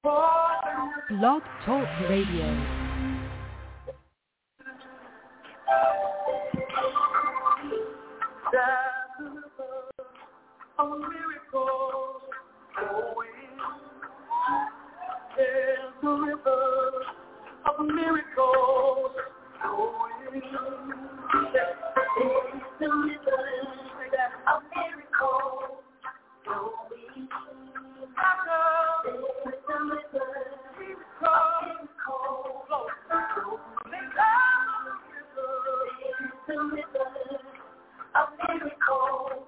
Blog Talk Radio. A miracle flowing. There's a river of miracles flowing. There's a river of miracles flowing. There's a river of miracles flowing. There's a river of miracles.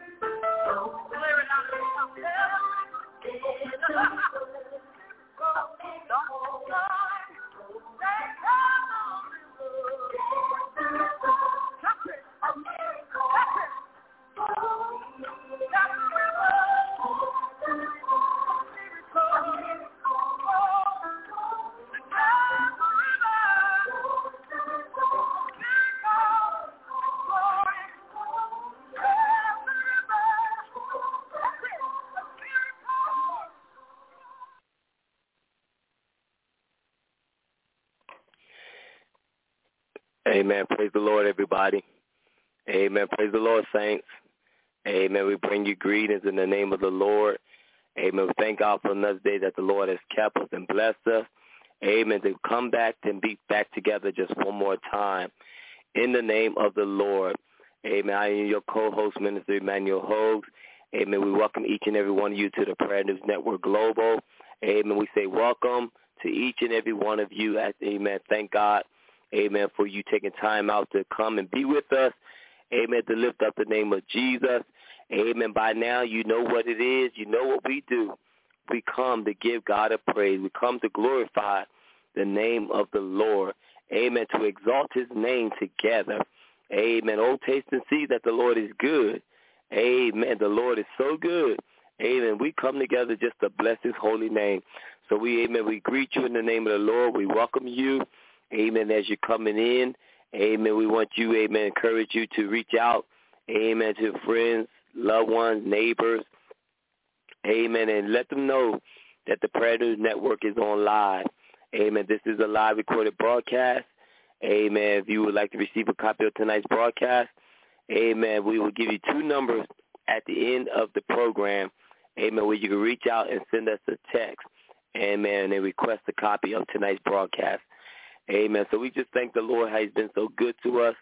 Amen. Praise the Lord, everybody. Amen. Praise the Lord, saints. Amen. We bring you greetings in the name of the Lord. Amen. We thank God for another day that the Lord has kept us and blessed us. Amen. To come back and be back together just one more time in the name of the Lord. Amen. I am your co-host, Minister Emmanuel Hogues. Amen. We welcome each and every one of you to the Prayer News Network Global. Amen. We say welcome to each and every one of you. Amen. Thank God. Amen, for you taking time out to come and be with us. Amen, to lift up the name of Jesus. Amen, by now you know what it is. You know what we do. We come to give God a praise. We come to glorify the name of the Lord. Amen, to exalt his name together. Amen, oh, taste and see that the Lord is good. Amen, the Lord is so good. Amen, we come together just to bless his holy name. So we greet you in the name of the Lord. We welcome you. Amen, as you're coming in, amen, we want you, amen, encourage you to reach out, amen, to friends, loved ones, neighbors, amen, and let them know that the Prayer News Network is on live. Amen, this is a live recorded broadcast. Amen, if you would like to receive a copy of tonight's broadcast, amen, we will give you two numbers at the end of the program, amen, where you can reach out and send us a text, amen, and request a copy of tonight's broadcast. Amen. So we just thank the Lord how he's been so good to us,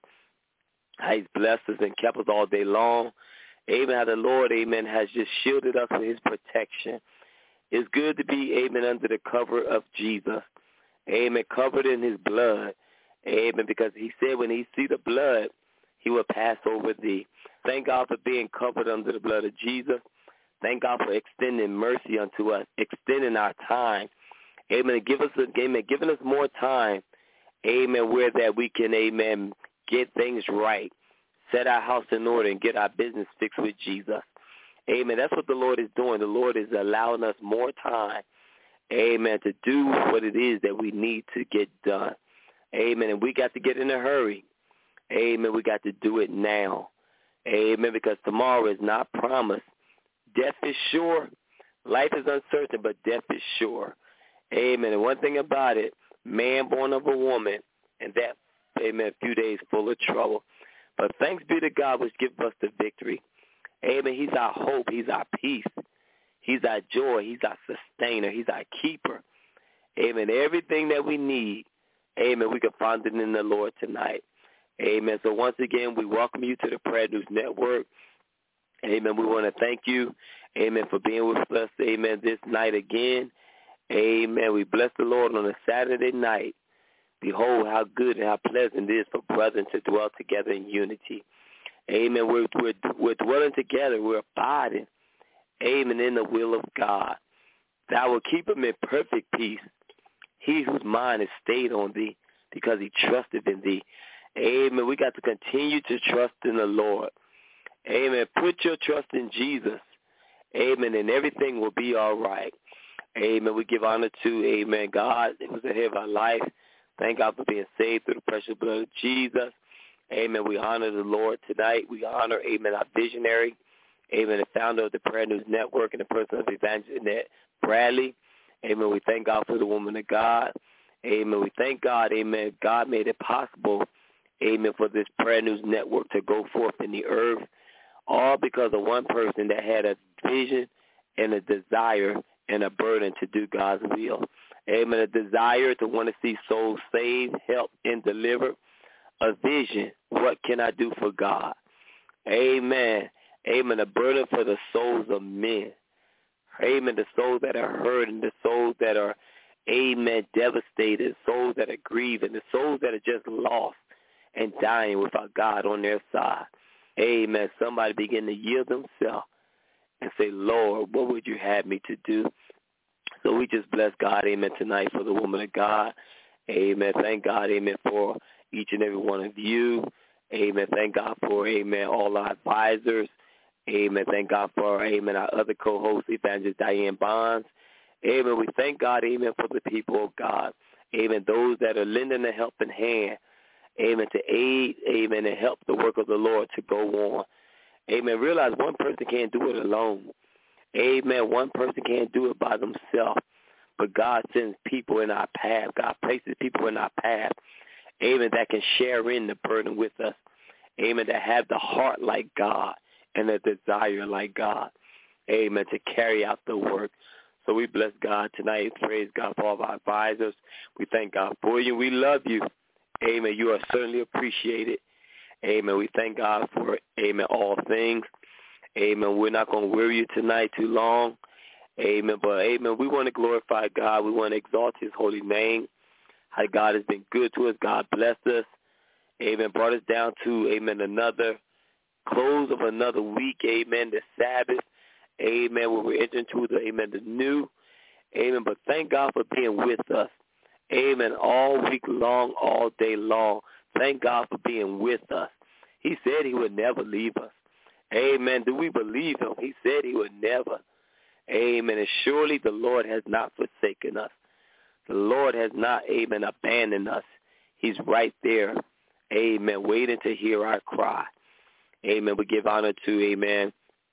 how he's blessed us and kept us all day long. Amen. How the Lord, amen, has just shielded us with his protection. It's good to be, amen, under the cover of Jesus. Amen. Covered in his blood. Amen. Because he said when he see the blood, he will pass over thee. Thank God for being covered under the blood of Jesus. Thank God for extending mercy unto us, extending our time. Amen. Giving us more time. Amen, where that we can, amen, get things right, set our house in order, and get our business fixed with Jesus. Amen. That's what the Lord is doing. The Lord is allowing us more time, amen, to do what it is that we need to get done. Amen. And we got to get in a hurry. Amen. We got to do it now. Amen. Because tomorrow is not promised. Death is sure. Life is uncertain, but death is sure. Amen. And one thing about it, man born of a woman, and that, amen, a few days full of trouble. But thanks be to God which gives us the victory. Amen. He's our hope. He's our peace. He's our joy. He's our sustainer. He's our keeper. Amen. Everything that we need, amen, we can find it in the Lord tonight. Amen. So once again, we welcome you to the Prayer News Network. Amen. We want to thank you, amen, for being with us, amen, this night again. Amen. We bless the Lord on a Saturday night. Behold, how good and how pleasant it is for brethren to dwell together in unity. Amen. We're dwelling together. We're abiding. Amen. In the will of God. Thou will keep him in perfect peace. He whose mind is stayed on thee, because he trusted in thee. Amen. We got to continue to trust in the Lord. Amen. Put your trust in Jesus. Amen. And everything will be all right. Amen. We give honor to, amen, God, who's ahead of our life. Thank God for being saved through the precious blood of Jesus. Amen. We honor the Lord tonight. We honor, amen, our visionary, amen, the founder of the Prayer News Network and the person of Evangelist Bradley. Amen. We thank God for the woman of God. Amen. We thank God. Amen. God made it possible, amen, for this Prayer News Network to go forth in the earth, all because of one person that had a vision and a desire and a burden to do God's will. Amen. A desire to want to see souls saved, helped, and delivered. A vision, what can I do for God? Amen. Amen. A burden for the souls of men. Amen. The souls that are hurting, the souls that are, amen, devastated, souls that are grieving, the souls that are just lost and dying without God on their side. Amen. Somebody begin to yield themselves and say, Lord, what would you have me to do? So we just bless God, amen, tonight for the woman of God. Amen. Thank God, amen, for each and every one of you. Amen. Thank God for, amen, all our advisors. Amen. Thank God for, amen, our other co-host, Evangelist Diane Bonds. Amen. We thank God, amen, for the people of God. Amen. Those that are lending a helping hand. Amen. To aid, amen, and help the work of the Lord to go on. Amen. Realize one person can't do it alone. Amen. One person can't do it by themselves. But God sends people in our path. God places people in our path. Amen. That can share in the burden with us. Amen. That have the heart like God and a desire like God. Amen. To carry out the work. So we bless God tonight. Praise God for all of our advisors. We thank God for you. We love you. Amen. You are certainly appreciated. Amen. We thank God for, amen, all things. Amen. We're not going to weary you tonight too long. Amen. But, amen, we want to glorify God. We want to exalt his holy name. How God has been good to us. God blessed us. Amen. Brought us down to, amen, another close of another week. Amen. The Sabbath. Amen. Where we're entering into the, amen, the new. Amen. But thank God for being with us. Amen. All week long, all day long. Thank God for being with us. He said he would never leave us. Amen. Do we believe him? He said he would never. Amen. And surely the Lord has not forsaken us. The Lord has not, amen, abandoned us. He's right there, amen, waiting to hear our cry. Amen. We give honor to, amen,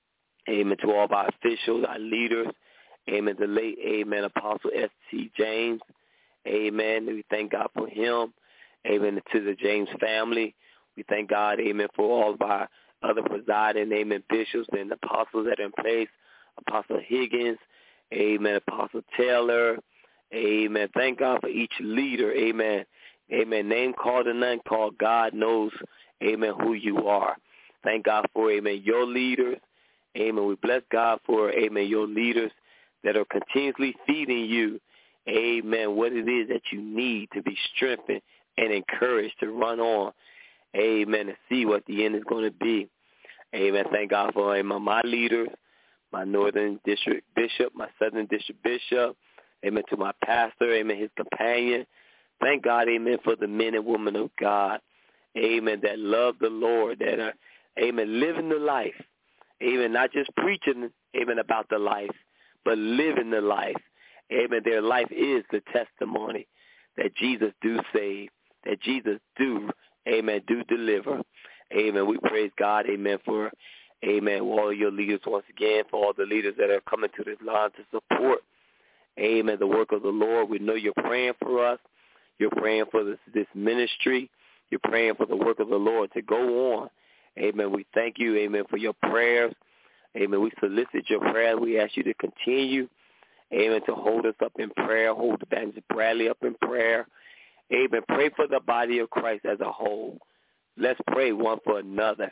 to all of our officials, our leaders. Amen. The late, amen, Apostle S.T. James. Amen. We thank God for him. Amen. To the James family. We thank God, amen, for all of our other presiding, amen, bishops and apostles that are in place. Apostle Higgins, amen, Apostle Taylor, amen. Thank God for each leader, amen. Amen. Name called and none called. God knows, amen, who you are. Thank God for, amen, your leaders. Amen. We bless God for, amen, your leaders that are continuously feeding you, amen, what it is that you need to be strengthened and encouraged to run on, amen, and see what the end is going to be. Amen. Thank God for, amen, my leaders, my Northern District Bishop, my Southern District Bishop, amen, to my pastor, amen, his companion. Thank God, amen, for the men and women of God, amen, that love the Lord, that are, amen, living the life, amen, not just preaching, amen, about the life, but living the life. Amen, their life is the testimony that Jesus do save, that Jesus do, amen, do deliver. Amen, we praise God, amen, for, amen, all your leaders once again, for all the leaders that are coming to this line to support, amen, the work of the Lord. We know you're praying for us. You're praying for this ministry. You're praying for the work of the Lord to go on. Amen, we thank you, amen, for your prayers. Amen, we solicit your prayer. We ask you to continue, amen, to hold us up in prayer, hold Evangelist Bradley up in prayer. Amen, pray for the body of Christ as a whole. Let's pray one for another.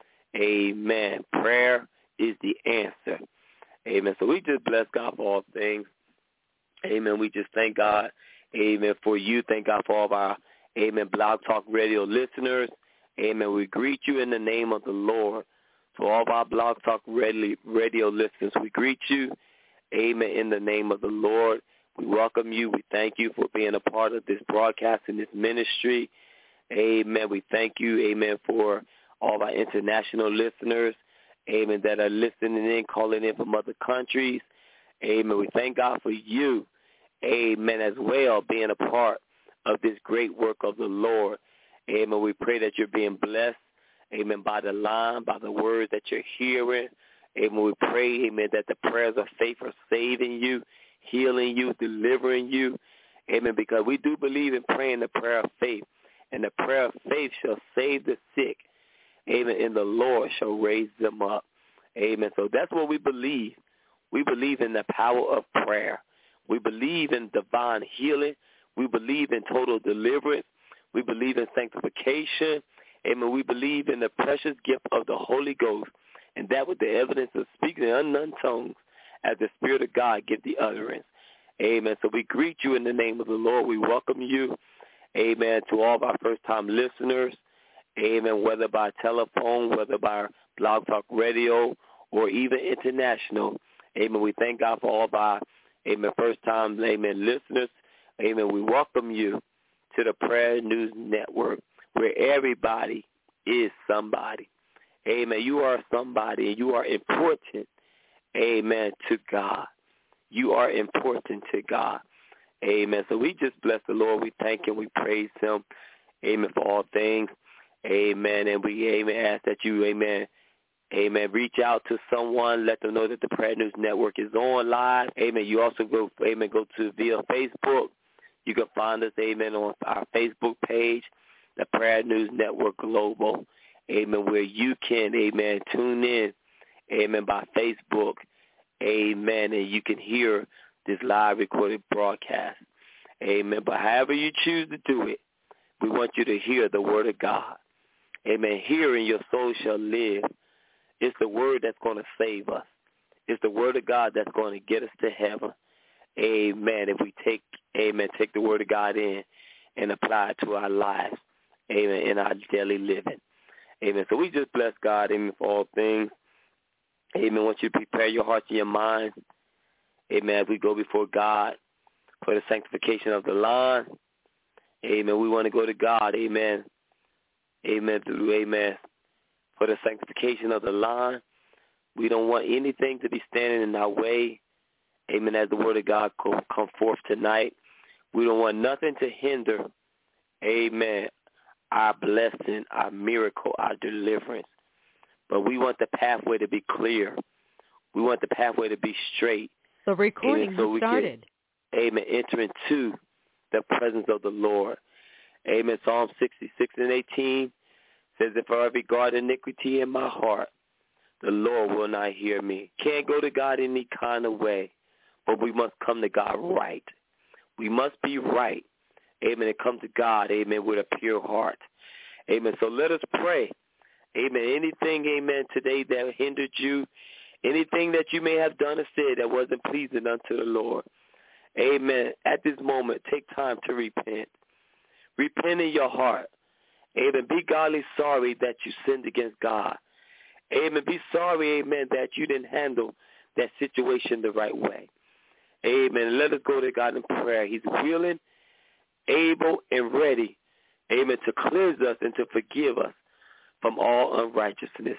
Amen. Prayer is the answer. Amen. So we just bless God for all things. Amen. We just thank God, amen, for you. Thank God for all of our, amen, Blog Talk Radio listeners. Amen. We greet you in the name of the Lord. To all of our Blog Talk Radio listeners, we greet you, amen, in the name of the Lord. We welcome you. We thank you for being a part of this broadcast and this ministry. Amen. We thank you, amen, for all our international listeners, amen, that are listening in, calling in from other countries. Amen. We thank God for you, amen, as well, being a part of this great work of the Lord. Amen. We pray that you're being blessed, amen, by the line, by the words that you're hearing. Amen. We pray, amen, that the prayers of faith are saving you, healing you, delivering you. Amen, because we do believe in praying the prayer of faith, and the prayer of faith shall save the sick. Amen, and the Lord shall raise them up. Amen, so that's what we believe. We believe in the power of prayer. We believe in divine healing. We believe in total deliverance. We believe in sanctification. Amen, we believe in the precious gift of the Holy Ghost, and that with the evidence of speaking in unknown tongues as the Spirit of God give the utterance. Amen. So we greet you in the name of the Lord. We welcome you, amen, to all of our first-time listeners, amen, whether by telephone, whether by Blog Talk Radio, or even international. Amen. We thank God for all of our, amen, first-time, amen, listeners. Amen. We welcome you to the Prayer News Network, where everybody is somebody. Amen. You are somebody, and you are important, amen, to God. You are important to God. Amen. So we just bless the Lord. We thank him. We praise him. Amen, for all things. Amen. And we, amen, ask that you, amen, reach out to someone. Let them know that the Prayer News Network is on live. Amen. You also go to via Facebook. You can find us, amen, on our Facebook page, the Prayer News Network Global. Amen, where you can, amen, tune in, amen, by Facebook. Amen, and you can hear this live recorded broadcast. Amen, but however you choose to do it, we want you to hear the word of God. Amen, hearing your soul shall live. It's the word that's going to save us. It's the word of God that's going to get us to heaven. Amen, if we take the word of God in and apply it to our lives. Amen, in our daily living. Amen, so we just bless God, amen, for all things. Amen. I want you to prepare your hearts and your minds. Amen. As we go before God for the sanctification of the line. Amen. We want to go to God. Amen. Amen. Amen. For the sanctification of the line. We don't want anything to be standing in our way. Amen. As the word of God come forth tonight. We don't want nothing to hinder, amen, our blessing, our miracle, our deliverance. But we want the pathway to be clear. We want the pathway to be straight. The recording has started. Amen. Enter into the presence of the Lord. Amen. Psalm 66 and 18 says, if I regard iniquity in my heart, the Lord will not hear me. Can't go to God any kind of way, but we must come to God right. We must be right. Amen. And come to God, amen, with a pure heart. Amen. So let us pray. Amen. Anything, amen, today that hindered you, anything that you may have done or said that wasn't pleasing unto the Lord, amen, at this moment, take time to repent. Repent in your heart. Amen. Be godly sorry that you sinned against God. Amen. Be sorry, amen, that you didn't handle that situation the right way. Amen. Let us go to God in prayer. He's willing, able, and ready, amen, to cleanse us and to forgive us from all unrighteousness.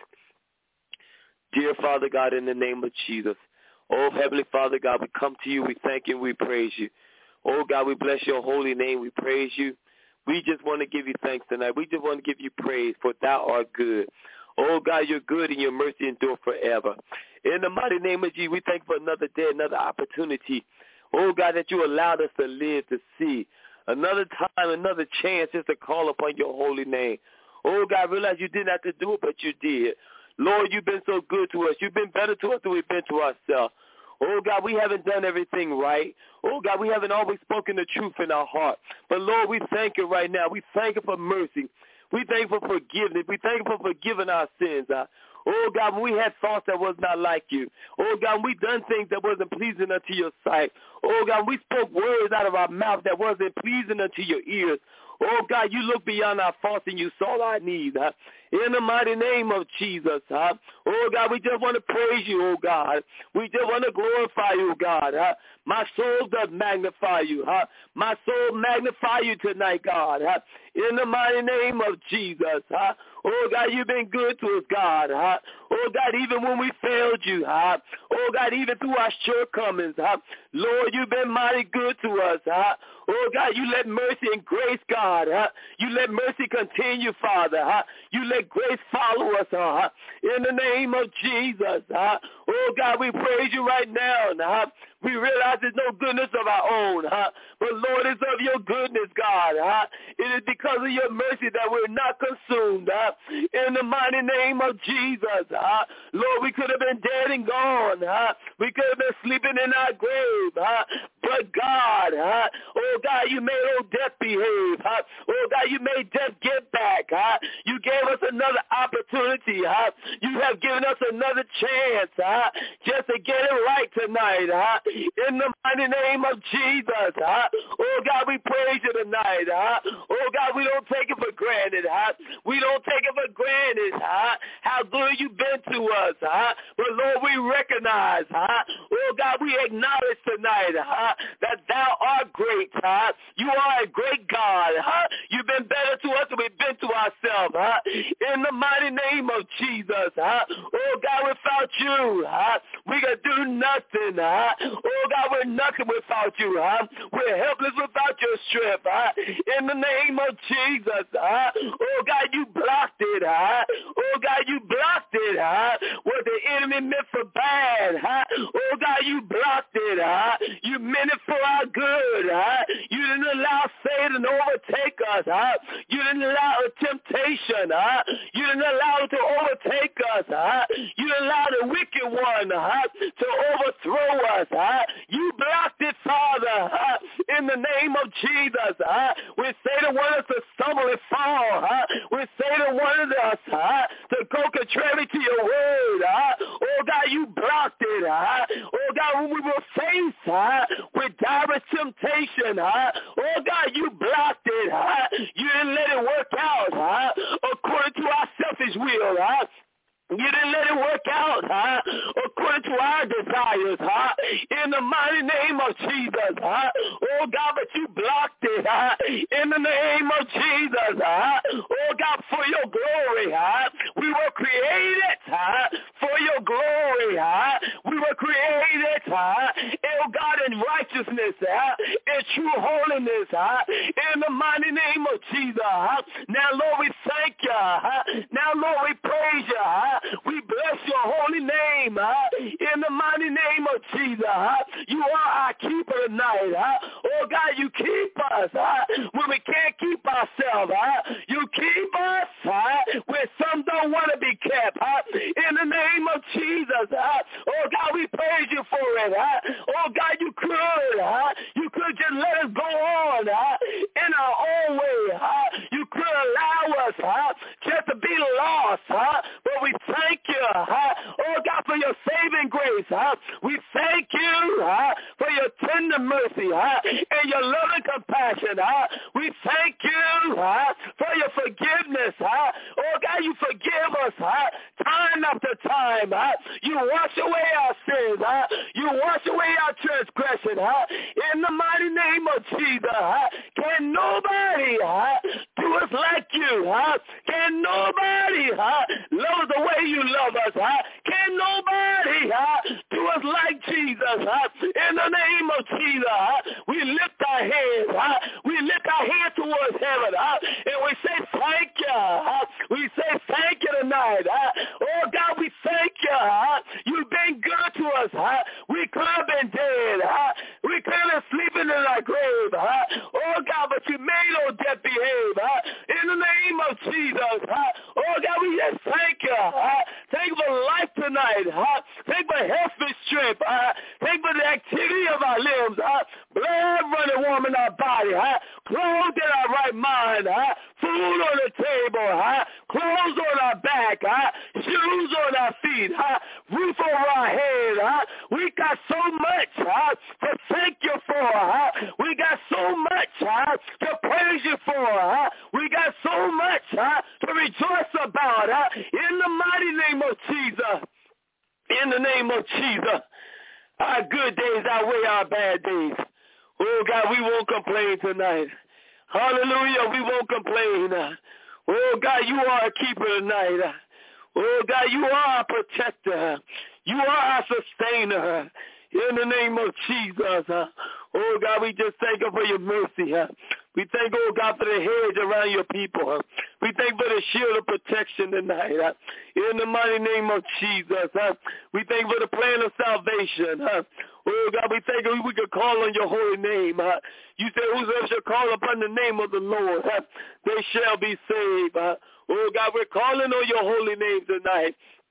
Dear Father God, in the name of Jesus, oh, Heavenly Father God, we come to you, we thank you, we praise you. Oh, God, we bless your holy name, we praise you. We just want to give you thanks tonight. We just want to give you praise, for thou art good. Oh, God, you're good and your mercy endure forever. In the mighty name of Jesus, we thank you for another day, another opportunity. Oh, God, that you allowed us to live, to see. Another time, another chance just to call upon your holy name. Oh, God, I realize you didn't have to do it, but you did. Lord, you've been so good to us. You've been better to us than we've been to ourselves. Oh, God, we haven't done everything right. Oh, God, we haven't always spoken the truth in our heart. But, Lord, we thank you right now. We thank you for mercy. We thank you for forgiveness. We thank you for forgiving our sins. Oh, God, when we had thoughts that was not like you. Oh, God, we done things that wasn't pleasing unto your sight. Oh, God, we spoke words out of our mouth that wasn't pleasing unto your ears. Oh, God, you look beyond our faults and you saw our needs. In the mighty name of Jesus. Oh, God, we just want to praise you, oh, God. We just want to glorify you, God. My soul does magnify you. My soul magnify you tonight, God. In the mighty name of Jesus. Oh, God, you've been good to us, God. Oh, God, even when we failed you. Oh, God, even through our shortcomings. Lord, you've been mighty good to us. Oh, God, you let mercy and grace, God. You let mercy continue, Father. You let grace follow us, in the name of Jesus. Oh, God, we praise you right now. We realize there's no goodness of our own, but Lord, it's of your goodness, God. It is because of your mercy that we're not consumed. In the mighty name of Jesus, Lord, we could have been dead and gone. We could have been sleeping in our grave, but God, oh God, you made old death behave. Oh God, you made death get back. You gave us another opportunity. You have given us another chance just to get it right tonight. In the mighty name of Jesus. Oh God, we praise you tonight. Oh God, we don't take it for granted. We don't take it for granted how good you've been to us. But Lord, we recognize, oh God, we acknowledge tonight that thou art great. You are a great God. You've been better to us than we've been to ourselves. In the mighty name of Jesus. Oh God, without you, we can do nothing. Oh God, we're nothing without you. We're helpless without your strength. In the name of Jesus. Oh God, you blocked it. Oh God, you blocked it. What the enemy meant for bad. Oh God, you blocked it. You meant it for our good. You didn't allow Satan to overtake us. You didn't allow a temptation. You didn't allow it to overtake us. You didn't allow the wicked one to overthrow us. You blocked it, Father, in the name of Jesus. When Satan wanted us to stumble and fall, when Satan wanted us to go contrary to your word, oh God, you blocked it. Oh God, when we were faced with direct temptation, oh God, you blocked it. You didn't let it work out according to our selfish will. You didn't let it work out according to our desires in the mighty name of Jesus. Oh, God, but you blocked it in the name of Jesus. Oh, God, for your glory. We were created for your glory. We were created, oh, God, in righteousness, in true holiness, in the mighty name of Jesus. Now, Lord, we thank you. Now, Lord, we praise you. We bless your holy name in the mighty name of Jesus. You are our keeper tonight. Oh, God, you keep us when we can't keep ourselves. You keep us when some don't want to be kept. In the name of Jesus. Oh, God, we praise you for it. Oh, God, you could just let us go on in our own way. You could allow us just to be lost. But we thank you, oh God, for your saving grace. We thank you for your tender mercy and your loving compassion. We thank you for your forgiveness. Oh God, you forgive us time after time. You wash away our sins. You wash away our transgression. In the mighty name of Jesus, can nobody do us like you? Can nobody love us the way you love us? Can nobody do us like Jesus? In the name of Jesus, we lift our hands. We lift our hands towards heaven, and we say thank you. We say thank you tonight. Oh, God, we thank you. You've been good to us. We could have been dead. We could have been sleeping in our grave. Oh, God, but you made old death behave. In the name of Jesus. Oh, God, we just thank you. Thank you for life tonight. Thank you for health and strength. Thank you for the activity of our limbs. Blood running warm in our body. Clothed in our right mind. Food on the table. Clothes on our back. Shoes on our feet. Roof over our head. We got so much to thank you for. We got so much to praise you for. We got so much to rejoice about. In the mighty name of Jesus. In the name of Jesus. Our good days outweigh our bad days. Oh, God, we won't complain tonight. Hallelujah, we won't complain. Oh, God, you are a keeper tonight. Oh, God, you are our protector. You are our sustainer. In the name of Jesus. Oh, God, we just thank you for your mercy. We thank, oh, God, for the hedge around your people. We thank for the shield of protection tonight. In the mighty name of Jesus. We thank for the plan of salvation. Oh, God, we thank you we could call on your holy name. You said whosoever shall call upon the name of the Lord, they shall be saved. Oh, God, we're calling on your holy name tonight.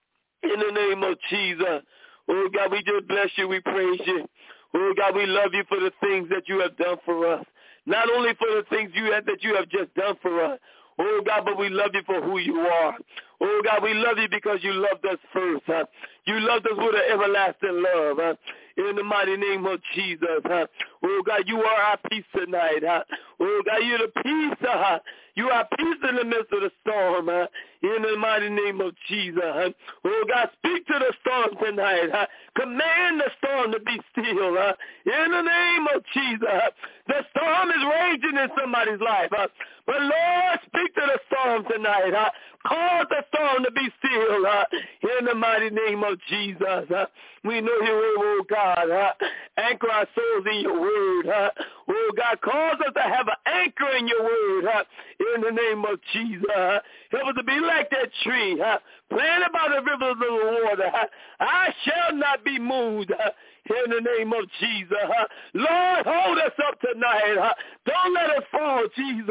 In the name of Jesus. Oh, God, we just bless you. We praise you. Oh, God, we love you for the things that you have done for us. Not only for the things that you have just done for us. Oh, God, but we love you for who you are. Oh, God, we love you because you loved us first. You loved us with an everlasting love. In the mighty name of Jesus. Oh, God, you are our peace tonight. Oh, God, you're the peace. You are peace in the midst of the storm. In the mighty name of Jesus. Oh, God, speak to the storm tonight. Command the storm to be still. In the name of Jesus. The storm is raging in somebody's life. But, Lord, speak to the storm tonight. Cause the storm to be still. In the mighty name of Jesus. We know you, oh, God. Anchor our souls in your word. Oh, God, cause us to have an anchor in your word. In the name of Jesus. Help us to be like that tree. Planted by the rivers of the water. I shall not be moved. In the name of Jesus. Lord, hold us up tonight. Don't let us fall, Jesus.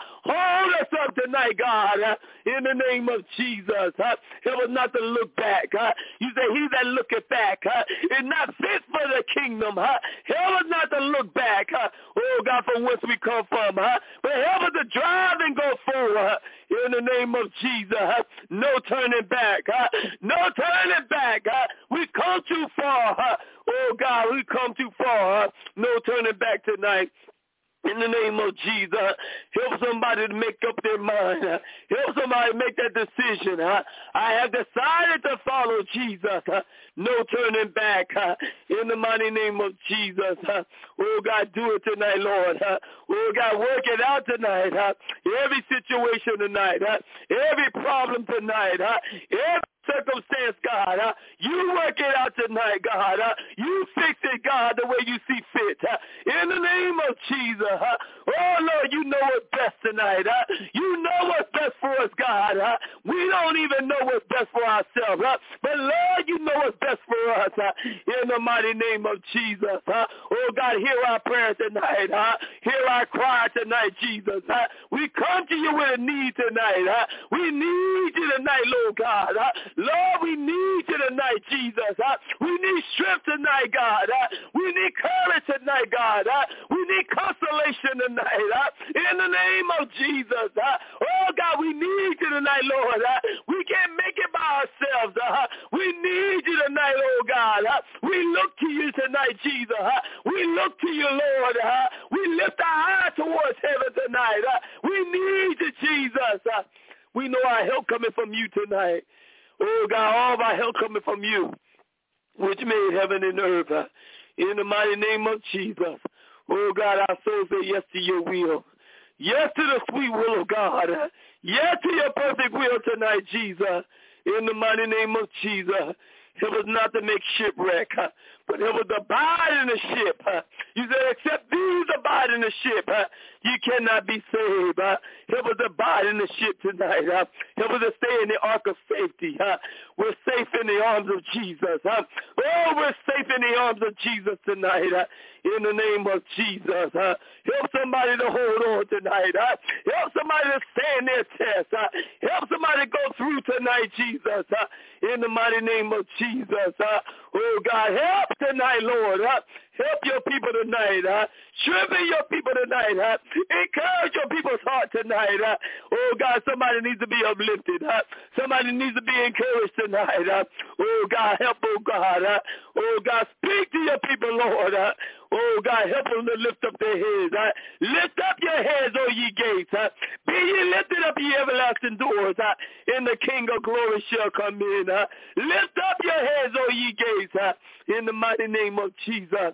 Hold us up tonight, God. In the name of Jesus. Help us not to look back. You say he that looketh back is not fit for the kingdom. Help us not to look back. Oh, God, from whence we come from. But help us to drive and go forward. In the name of Jesus. No turning back. No turning back. We come too far. Oh, God, we come too far. No turning back tonight. In the name of Jesus, help somebody to make up their mind. Help somebody make that decision. I have decided to follow Jesus. No turning back. In the mighty name of Jesus. Oh, God, do it tonight, Lord. Oh, God, work it out tonight. Every situation tonight. Every problem tonight. Every circumstance, God. You work it out tonight, God. You fix it, God, the way you see fit. In the name of Jesus. Oh, Lord, you know what's best tonight. You know what's best for us, God. We don't even know what's best for ourselves. But, Lord, you know what's best for us. In the mighty name of Jesus. Oh, God, hear our prayer tonight. Hear our cry tonight, Jesus. We come to you with a need tonight. We need you tonight, Lord God. Lord, we need you tonight, Jesus. We need strength tonight, God. We need courage tonight, God. We need consolation tonight. In the name of Jesus. Oh, God, we need you tonight, Lord. We can't make it by ourselves. We need you tonight, oh, God. We look to you tonight, Jesus. We look to you, Lord. We lift our eyes towards heaven tonight. We need you, Jesus. We know our help coming from you tonight. Oh, God, all of our help coming from you, which made heaven and earth. In the mighty name of Jesus. Oh, God, our souls say yes to your will. Yes to the sweet will of God. Yes to your perfect will tonight, Jesus. In the mighty name of Jesus. Help us not to make shipwreck, but help us to abide in the ship. You said, except these abide in the ship, you cannot be saved. Help us to abide in the ship tonight. Help us to stay in the ark of safety. We're safe in the arms of Jesus. Oh, we're safe in the arms of Jesus tonight. In the name of Jesus. Help somebody to hold on tonight. Help somebody to stand their test. Help somebody to go through tonight, Jesus. In the mighty name of Jesus. Oh, God, help tonight, Lord. Help your people tonight. Strengthen your people tonight. Encourage your people's heart tonight. Oh, God, somebody needs to be uplifted. Somebody needs to be encouraged tonight. Oh, God, help, oh, God. Oh, God, speak to your people, Lord. Oh, God, help them to lift up their heads. Lift up your heads, O ye gates. Be ye lifted up, ye everlasting doors. And the King of glory shall come in. Lift up your heads, O ye gates. In the mighty name of Jesus.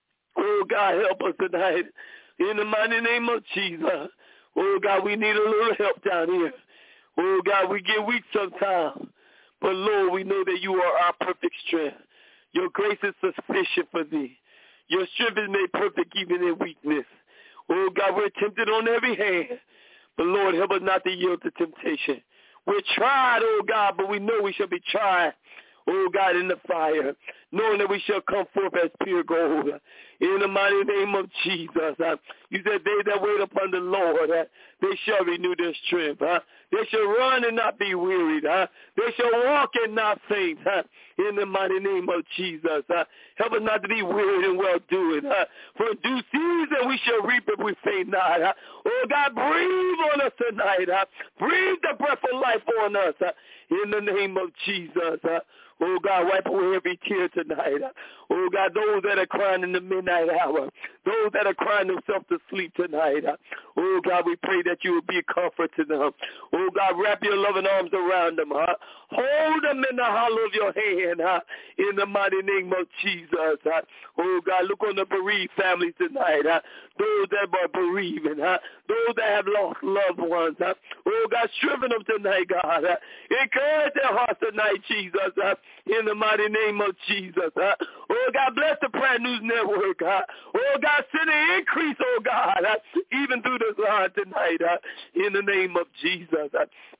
Oh, God, help us tonight. In the mighty name of Jesus. Oh, God, we need a little help down here. Oh, God, we get weak sometimes. But, Lord, we know that you are our perfect strength. Your grace is sufficient for thee. Your strength is made perfect even in weakness. Oh, God, we're tempted on every hand. But, Lord, help us not to yield to temptation. We're tried, oh, God, but we know we shall be tried, oh, God, in the fire, knowing that we shall come forth as pure gold. In the mighty name of Jesus. You said they that wait upon the Lord, they shall renew their strength. They shall run and not be wearied. They shall walk and not faint. In the mighty name of Jesus. Help us not to be weary and well-doing. For in due season we shall reap if we faint not. Oh, God, breathe on us tonight. Breathe the breath of life on us. In the name of Jesus. Oh, God, wipe away every tear tonight. Oh, God, those that are crying in the midnight hour, those that are crying themselves to sleep tonight. Oh, God, we pray that you will be a comfort to them. Oh, God, wrap your loving arms around them. Hold them in the hollow of your hand in the mighty name of Jesus. Oh, God, look on the bereaved families tonight. Those that are bereaving, those that have lost loved ones. Oh, God, strengthen them tonight, God. Encourage their hearts tonight, Jesus, in the mighty name of Jesus. Oh, God, bless the Prayer News Network. Oh, God, send an increase, oh, God, even through this line tonight, in the name of Jesus.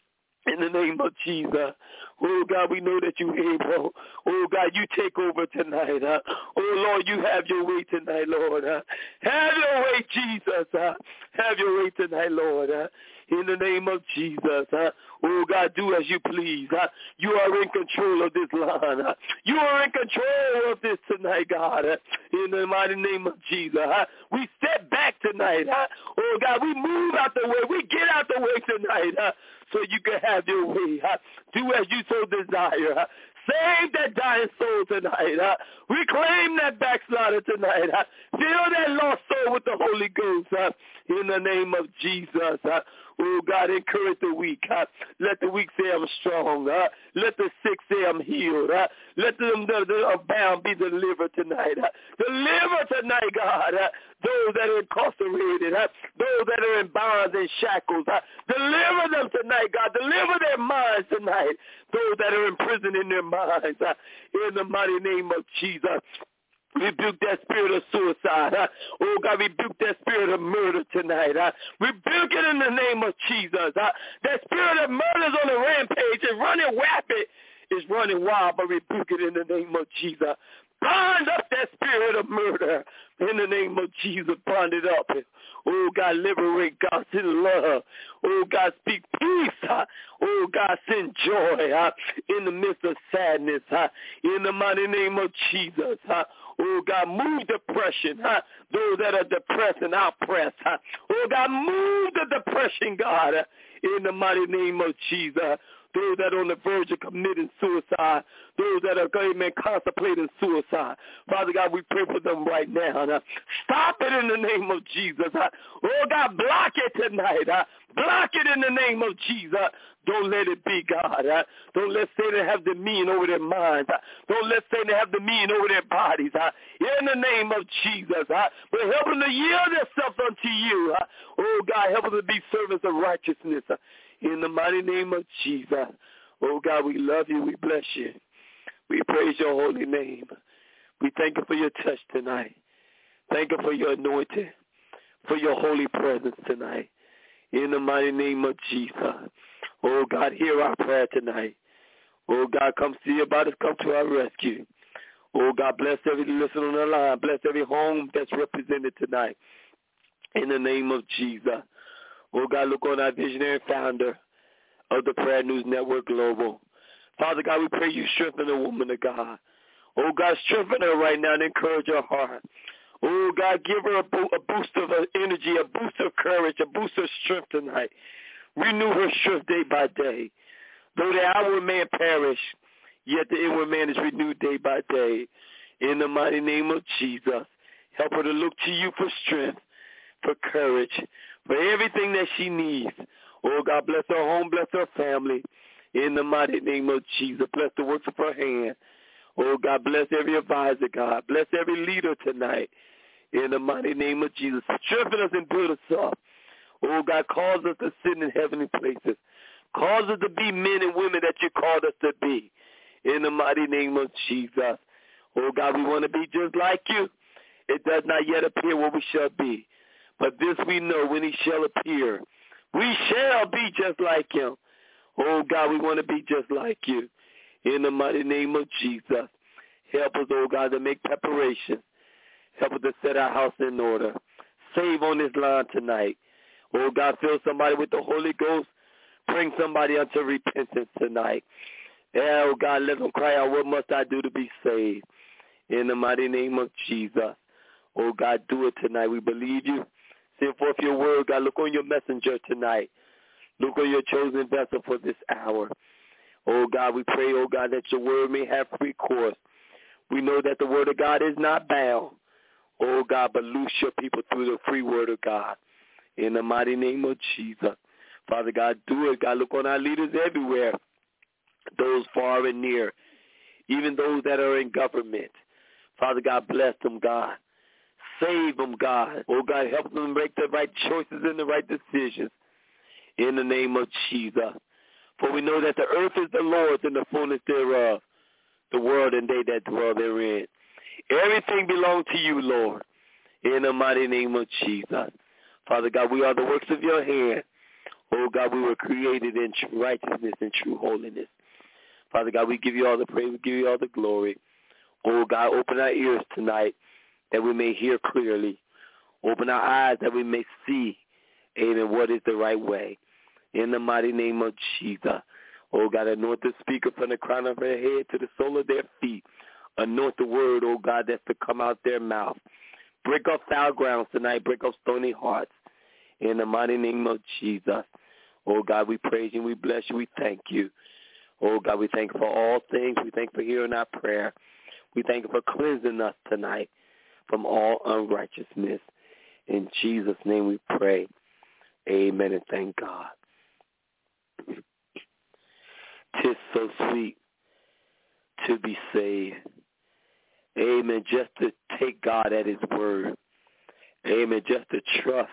In the name of Jesus. Oh, God, we know that you're able. Oh, God, you take over tonight. Oh, Lord, you have your way tonight, Lord. Have your way, Jesus. Have your way tonight, Lord. In the name of Jesus. Oh, God, do as you please. You are in control of this line. You are in control of this tonight, God. In the mighty name of Jesus. We step back tonight. Oh, God, we move out the way. We get out the way tonight. So you can have your way. Do as you so desire. Save that dying soul tonight. Reclaim that backslider tonight. Fill that lost soul with the Holy Ghost. In the name of Jesus. Oh, God, encourage the weak. Let the weak say I'm strong. Let the sick say I'm healed. Let them that are bound be delivered tonight. Deliver tonight, God. Those that are incarcerated. Those that are in bonds and shackles. Deliver them tonight, God. Deliver their minds tonight. Those that are in prison in their minds. In the mighty name of Jesus. Rebuke that spirit of suicide. Oh, God, rebuke that spirit of murder tonight. Rebuke it in the name of Jesus. That spirit of murder is on a rampage. It's running rapid. It's running wild, but rebuke it in the name of Jesus. Bind up that spirit of murder in the name of Jesus. Bind it up. Oh, God, liberate. God, send love. Oh, God, speak peace. Oh, God, send joy in the midst of sadness. In the mighty name of Jesus. Oh, God, move depression. Those that are depressed and oppressed. Oh, God, move the depression, God, in the mighty name of Jesus. Those that are on the verge of committing suicide, those that are, amen, contemplating suicide. Father God, we pray for them right now. Stop it in the name of Jesus. Oh, God, block it tonight. Block it in the name of Jesus. Don't let it be, God. Don't let Satan have dominion over their minds. Don't let Satan have dominion over their bodies. In the name of Jesus. But help them to yield themselves unto you. Oh, God, help them to be servants of righteousness. In the mighty name of Jesus. Oh, God, we love you. We bless you. We praise your holy name. We thank you for your touch tonight. Thank you for your anointing, for your holy presence tonight. In the mighty name of Jesus. Oh, God, hear our prayer tonight. Oh, God, come see about us. Come to our rescue. Oh, God, bless every listener on the line. Bless every home that's represented tonight. In the name of Jesus. Oh, God, look on our visionary founder of the Prayer News Network Global. Father God, we pray you strengthen the woman of God. Oh, God, strengthen her right now and encourage her heart. Oh, God, give her a boost of energy, a boost of courage, a boost of strength tonight. Renew her strength day by day. Though the outward man perish, yet the inward man is renewed day by day. In the mighty name of Jesus, help her to look to you for strength, for courage, for everything that she needs. Oh, God, bless her home, bless her family. In the mighty name of Jesus, bless the works of her hand. Oh, God, bless every advisor, God. Bless every leader tonight. In the mighty name of Jesus, strengthen us and build us up. Oh, God, cause us to sit in heavenly places. Cause us to be men and women that you called us to be. In the mighty name of Jesus. Oh, God, we want to be just like you. it does not yet appear what we shall be. But this we know, when he shall appear, we shall be just like him. Oh, God, we want to be just like you. In the mighty name of Jesus, help us, oh, God, to make preparation. Help us to set our house in order. Save on this line tonight. Oh, God, fill somebody with the Holy Ghost. Bring somebody unto repentance tonight. Yeah, oh, God, let them cry out, what must I do to be saved? In the mighty name of Jesus. Oh, God, do it tonight. We believe you. Send forth your word, God. Look on your messenger tonight. Look on your chosen vessel for this hour. Oh, God, we pray, oh, God, that your word may have free course. We know that the word of God is not bound. Oh, God, but loose your people through the free word of God. In the mighty name of Jesus. Father God, do it. God, look on our leaders everywhere, those far and near, even those that are in government. Father God, bless them, God. Save them, God. Oh, God, help them make the right choices and the right decisions. In the name of Jesus. For we know that the earth is the Lord's and the fullness thereof, the world and they that dwell therein. Everything belongs to you, Lord, in the mighty name of Jesus. Father God, we are the works of your hand. Oh, God, we were created in true righteousness and true holiness. Father God, we give you all the praise. We give you all the glory. Oh, God, open our ears tonight that we may hear clearly. Open our eyes that we may see, amen, what is the right way. In the mighty name of Jesus. Oh, God, anoint the speaker from the crown of her head to the sole of their feet. Anoint the word, oh, God, that's to come out their mouth. Break up foul grounds tonight. Break up stony hearts. In the mighty name of Jesus. Oh, God, we praise you. We bless you. We thank you. Oh, God, we thank you for all things. We thank you for hearing our prayer. We thank you for cleansing us tonight from all unrighteousness. In Jesus' name we pray. Amen and thank God. 'Tis so sweet to be saved. Amen. Just to take God at his word. Amen. Just to trust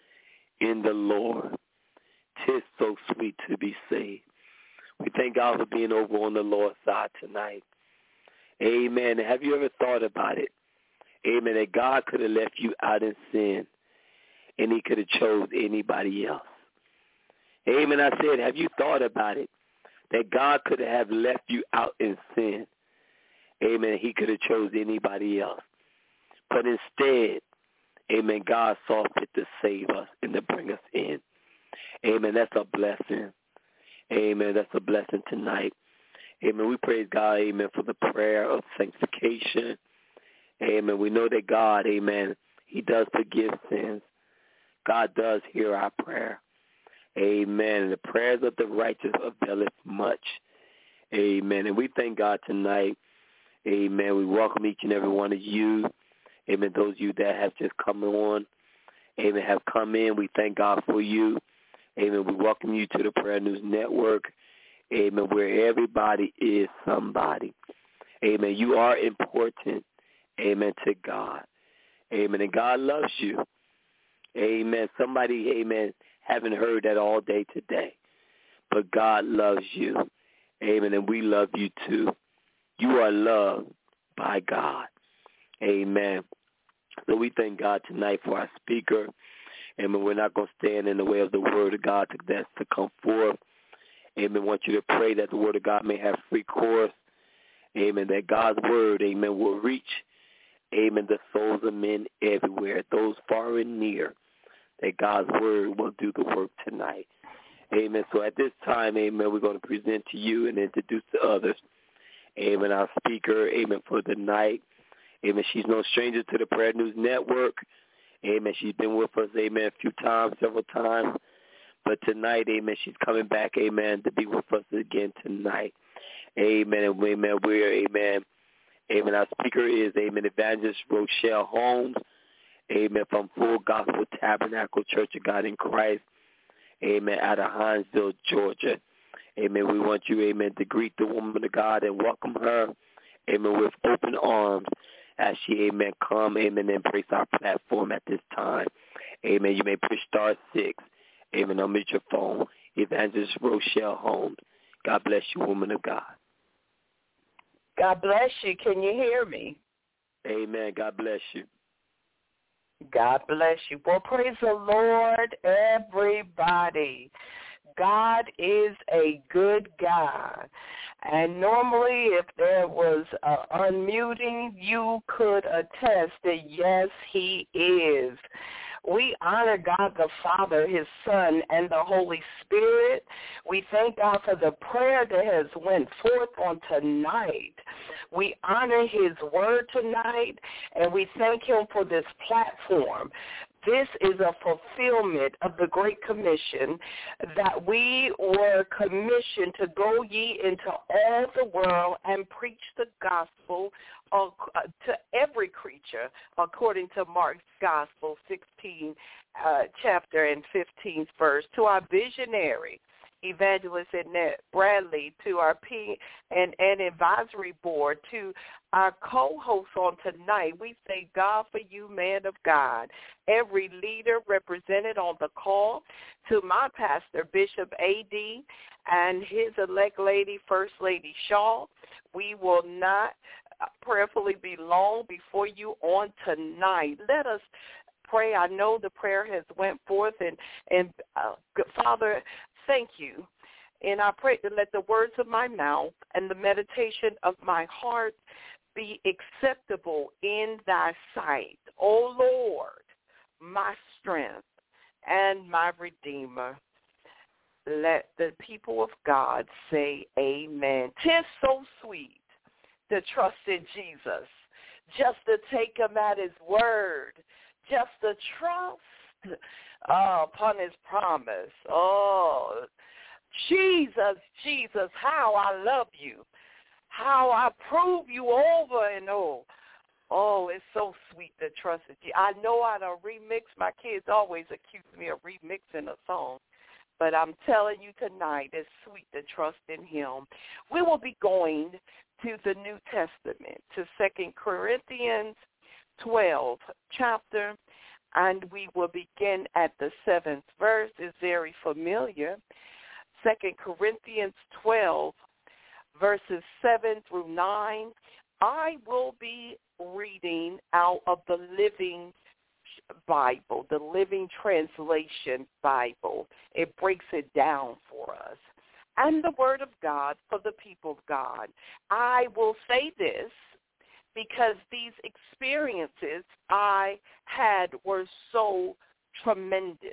in the Lord. 'Tis so sweet to be saved. We thank God for being over on the Lord's side tonight. Amen. Have you ever thought about it? Amen. That God could have left you out in sin and he could have chose anybody else. Amen. I said, have you thought about it? That God could have left you out in sin. Amen. He could have chose anybody else. But instead, amen, God saw fit to save us and to bring us in. Amen. That's a blessing. Amen. That's a blessing tonight. Amen. We praise God, amen, for the prayer of sanctification. Amen. We know that God, amen, he does forgive sins. God does hear our prayer. Amen. And the prayers of the righteous availeth much. Amen. And we thank God tonight. Amen. We welcome each and every one of you. Amen. Those of you that have just come on. Amen. Have come in. We thank God for you. Amen. We welcome you to the Prayer News Network. Amen. Where everybody is somebody. Amen. You are important. Amen. To God. Amen. And God loves you. Amen. Somebody, amen, haven't heard that all day today. But God loves you. Amen. And we love you too. You are loved by God. Amen. So we thank God tonight for our speaker. Amen. We're not going to stand in the way of the word of God that's to come forth. Amen. I want you to pray that the word of God may have free course. Amen. That God's word, amen, will reach, amen, the souls of men everywhere, those far and near, that God's word will do the work tonight. Amen. So at this time, amen, we're going to present to you and introduce to others, amen, our speaker, amen, for the night. Amen. She's no stranger to the Prayer News Network. Amen. She's been with us, amen, a few times, several times. But tonight, amen, she's coming back, amen, to be with us again tonight. Amen. And amen, we're, amen, amen, our speaker is, amen, Evangelist Rochelle Holmes, amen, from Full Gospel Tabernacle Church of God in Christ, amen, out of Hinesville, Georgia. Amen. We want you, amen, to greet the woman of God and welcome her, amen, with open arms as she, amen, come, amen, and embrace our platform at this time. Amen. You may push star 6. Amen. Unmute your phone. Evangelist Rochelle Holmes. God bless you, woman of God. God bless you. Can you hear me? Amen. God bless you. God bless you. Well, praise the Lord, everybody. God is a good God. And normally if there was unmuting, you could attest that, yes, he is. We honor God the Father, his Son, and the Holy Spirit. We thank God for the prayer that has went forth on tonight. We honor his word tonight, and we thank him for this platform. This is a fulfillment of the Great Commission that we were commissioned to go ye into all the world and preach the gospel to every creature, according to Mark's Gospel, 16 chapter and 15th verse, to our visionary, Evangelist Annette Bradley, to our and advisory board, to our co-host on tonight. We thank God for you, man of God. Every leader represented on the call, to my pastor, Bishop A.D., and his elect lady, First Lady Shaw. We will not prayerfully be long before you on tonight. Let us pray. I know the prayer has went forth, and Father, thank you. And I pray to let the words of my mouth and the meditation of my heart be acceptable in thy sight. O Lord, my strength and my Redeemer. Let the people of God say amen. 'Tis so sweet to trust in Jesus, just to take him at his word, just to trust upon his promise. Oh, Jesus, Jesus, how I love you, how I prove you over and over. Oh, it's so sweet to trust in you. I know I done remix. My kids always accuse me of remixing a song. But I'm telling you tonight, it's sweet to trust in him. We will be going to the New Testament, to 2 Corinthians 12 chapter, and we will begin at the 7th verse. It's very familiar. 2 Corinthians 12, verses 7 through 9. I will be reading out of the Living Bible, the Living Translation Bible. It breaks it down for us. And the Word of God for the people of God. I will say this because these experiences I had were so tremendous.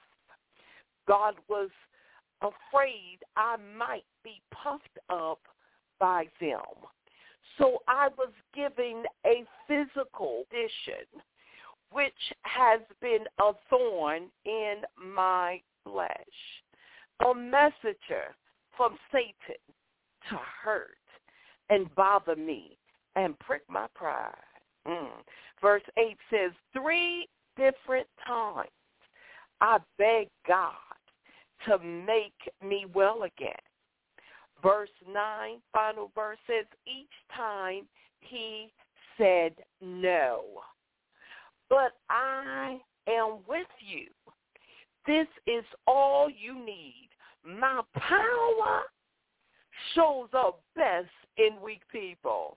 God was afraid I might be puffed up by them. So I was given a physical condition, which has been a thorn in my flesh, a messenger from Satan to hurt and bother me and prick my pride. Verse 8 says, 3 different times I begged God to make me well again. Verse 9, final verse says, each time he said no. But I am with you. This is all you need. My power shows up best in weak people.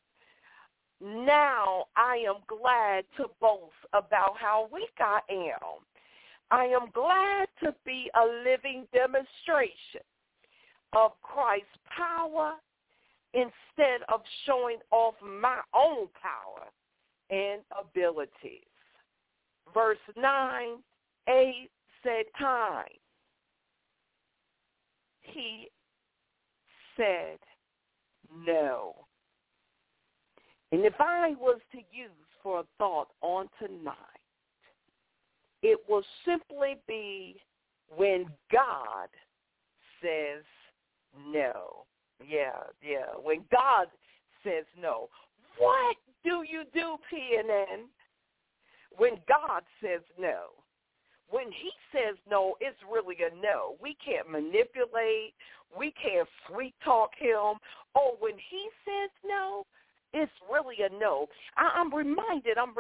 Now I am glad to boast about how weak I am. I am glad to be a living demonstration of Christ's power instead of showing off my own power and abilities. Verse 9, 8 said time. He said no. And if I was to use for a thought on tonight, it will simply be when God says no. Yeah. When God says no. What do you do, PNN, when God says no? When he says no, it's really a no. We can't manipulate. We can't sweet talk him. Oh, when he says no, it's really a no. I'm reminded of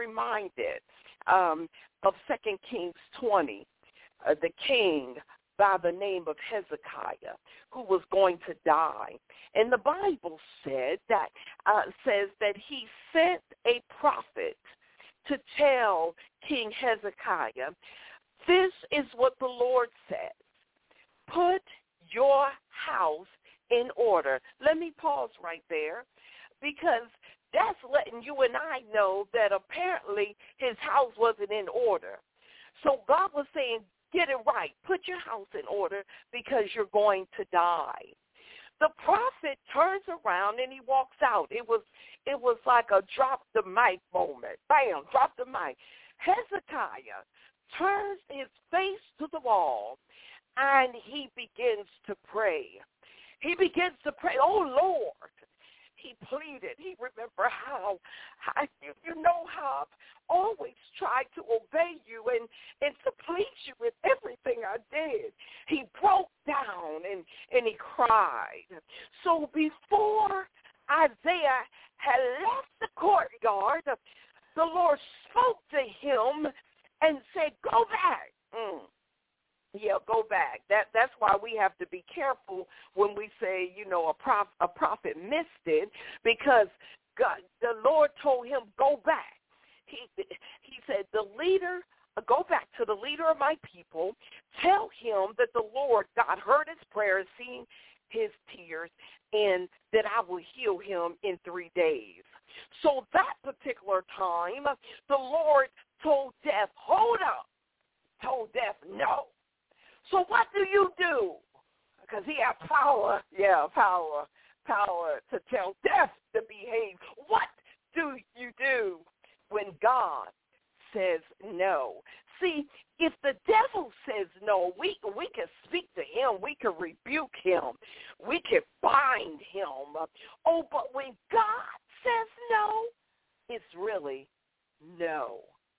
2 Kings 20, the king by the name of Hezekiah, who was going to die. And the Bible says that he sent a prophet to tell King Hezekiah, this is what the Lord says. Put your house in order. Let me pause right there, because that's letting you and I know that apparently his house wasn't in order. So God was saying, get it right. Put your house in order because you're going to die. The prophet turns around and he walks out. It was like a drop the mic moment. Bam, drop the mic. Hezekiah turns his face to the wall and he begins to pray. He begins to pray, oh, Lord. He pleaded. He remembered how you know how I've always tried to obey you and to please you with everything I did. He broke down and he cried. So before Isaiah had left the courtyard, the Lord spoke to him and said, go back. Yeah, go back. That's why we have to be careful when we say, a prophet missed it, because God, the Lord told him, go back. He said, go back to the leader of my people, tell him that the Lord God heard his prayers, seen his tears, and that I will heal him in 3 days. So that particular time, the Lord told death, hold up. Told death, no. So what do? Because he had power, power to tell death to behave. What do you do when God says no? See, if the devil says no, we can speak to him. We can rebuke him. We can bind him. Oh, but when God says no, it's really no.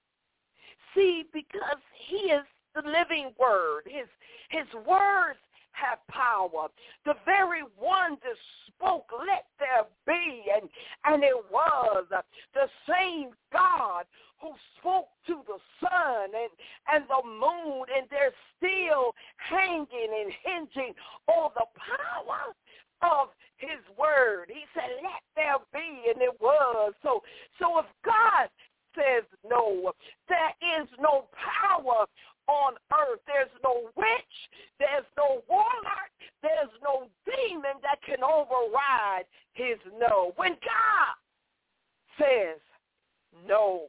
See, because he is the living word. His words have power. The very one that spoke, let there be, and it was the same God who spoke to the sun and the moon, and they're still hanging and hinging on the power of his word. He said, let there be, and it was. So if God says no, there is no power on earth. There's no witch, there's no warlock, there's no demon that can override his no. When God says no,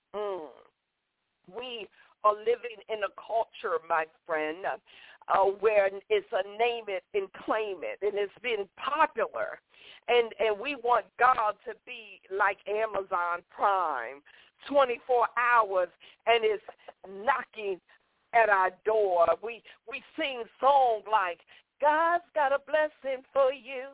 we are living in a culture, my friend, where it's a name it and claim it, and it's been popular. And we want God to be like Amazon Prime, 24 hours, and it's knocking at our door. We sing songs like, God's got a blessing for you.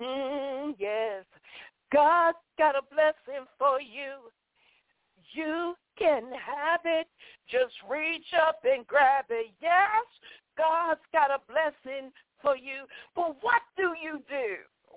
Yes, God's got a blessing for you. You can have it. Just reach up and grab it. Yes, God's got a blessing for you. But what do you do?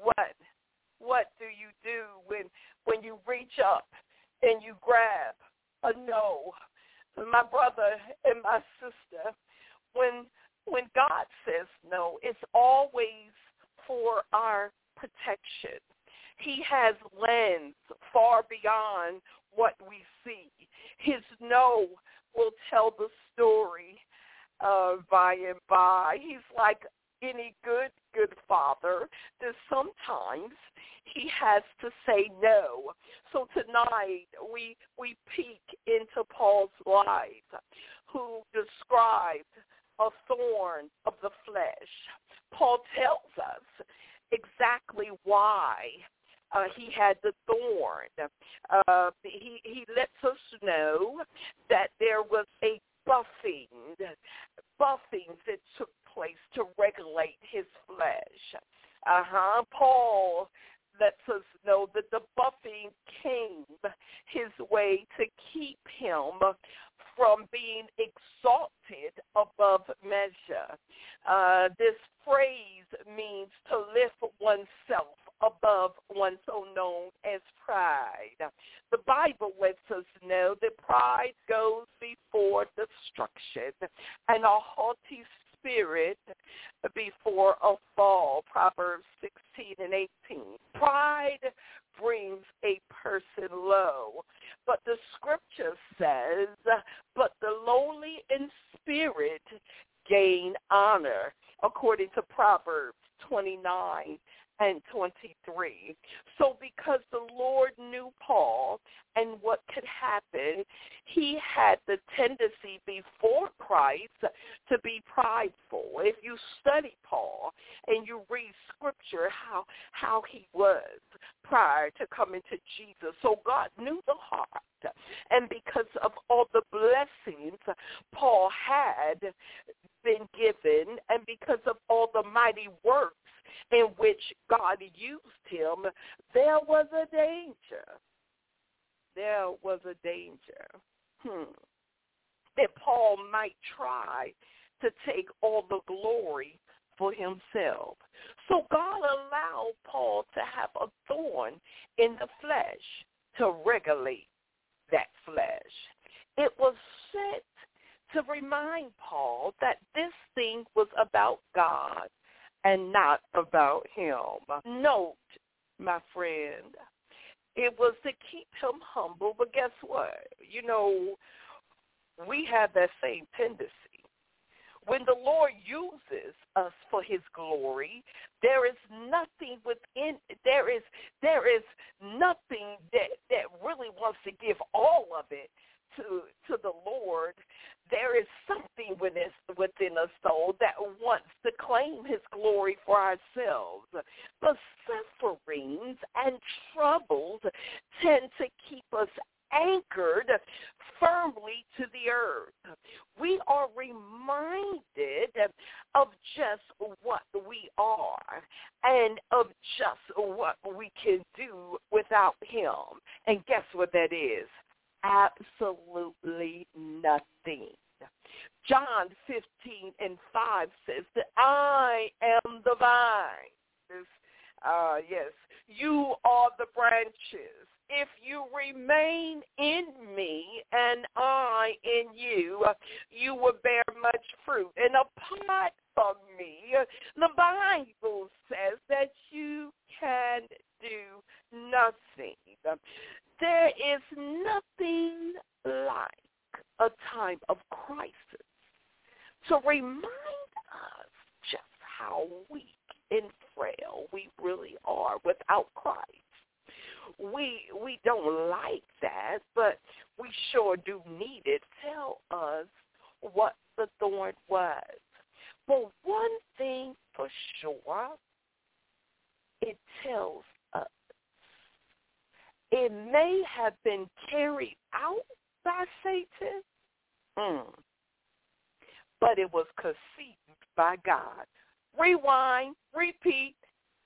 What do you do when you reach up and you grab a no? My brother and my sister, when God says no, it's always for our protection. He has lens far beyond what we see. His no will tell the story by and by. He's like any good father that sometimes he has to say no. So tonight we peek into Paul's life, who described a thorn of the flesh. Paul tells us exactly why he had the thorn. He lets us know that there was a buffing that took place to regulate his flesh. Paul lets us know that the buffing came his way to keep him from being exalted above measure. This phrase means to lift oneself above one so known as pride. The Bible lets us know that pride goes before destruction and a haughty spirit before a fall. Proverbs 16 and 18. Pride brings a person low, But the scripture says, but the lowly in spirit gain honor, according to Proverbs 29 and 23. So because the Lord knew Paul and what could happen, he had the tendency before Christ to be prideful. If you study Paul and you read scripture, how he was prior to coming to Jesus. So God knew the heart. And because of all the blessings Paul had been given, and because of all the mighty works in which God used him, there was a danger. There was a danger that Paul might try to take all the glory for himself. So God allowed Paul to have a thorn in the flesh to regulate that flesh. It was set to remind Paul that this thing was about God and not about him. Note, my friend, it was to keep him humble, but guess what? You know, we have that same tendency. When the Lord uses us for his glory, there is nothing nothing that really wants to give all of it to the Lord. There is something within us, though, that wants to claim his glory for ourselves. The sufferings and troubles tend to keep us anchored firmly to the earth. We are reminded of just what we are and of just what we can do without him. And guess what that is? Absolutely nothing. John 15:5 says that I am the vine. Yes, you are the branches. If you remain in me and I in you, you will bear much fruit. And apart from me, the Bible says that you can do nothing. There is nothing like a time of crisis to remind us just how weak and frail we really are without Christ. We don't like that, but we sure do need it. Tell us what the thorn was. But one thing for sure, it tells us it may have been carried out by Satan, but it was conceived by God. Rewind, repeat.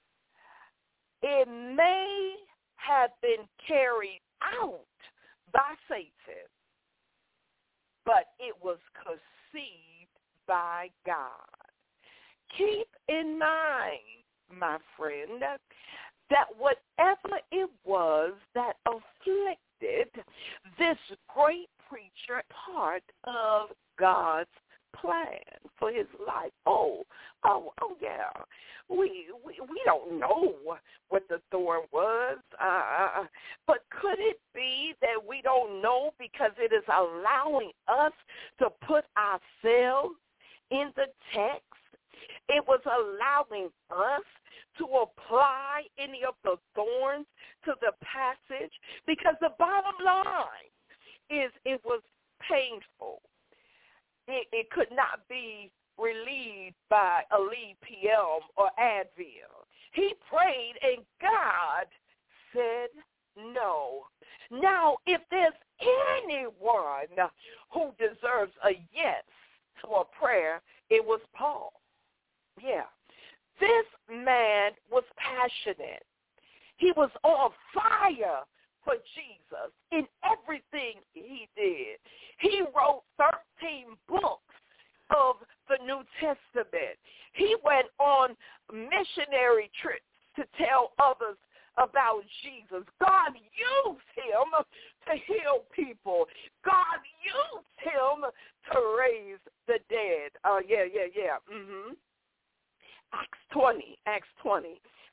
It may have been carried out by Satan, but it was conceived by God. Keep in mind, my friend, that whatever it was that afflicted this great preacher, part of God's plan for his life. Oh yeah. We don't know what the thorn was, but could it be that we don't know because it is allowing us to put ourselves in the text? It was allowing us to apply any of the thorns to the passage, because the bottom line is it was painful. It could not be relieved by Aleve PM or Advil. He prayed and God said no. Now, if there's anyone who deserves a yes to a prayer, it was Paul. Yeah. This man was passionate. He was on fire for Jesus in everything he did. He wrote 13 books of the New Testament. He went on missionary trips to tell others about Jesus. God used him to heal people. God used him to raise the dead. Yeah. Acts 20.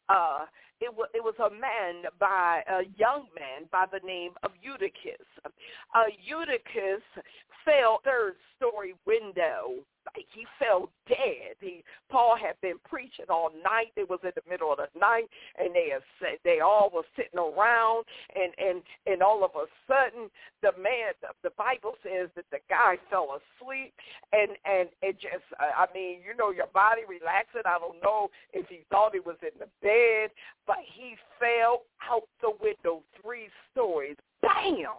it was a young man by the name of Eutychus. Eutychus fell third-story window. He fell dead. Paul had been preaching all night. It was in the middle of the night, and they all were sitting around, and all of a sudden, the Bible says that the guy fell asleep, and it just, your body relaxing. I don't know if he thought he was in the bed, but he fell out the window 3 stories. Bam!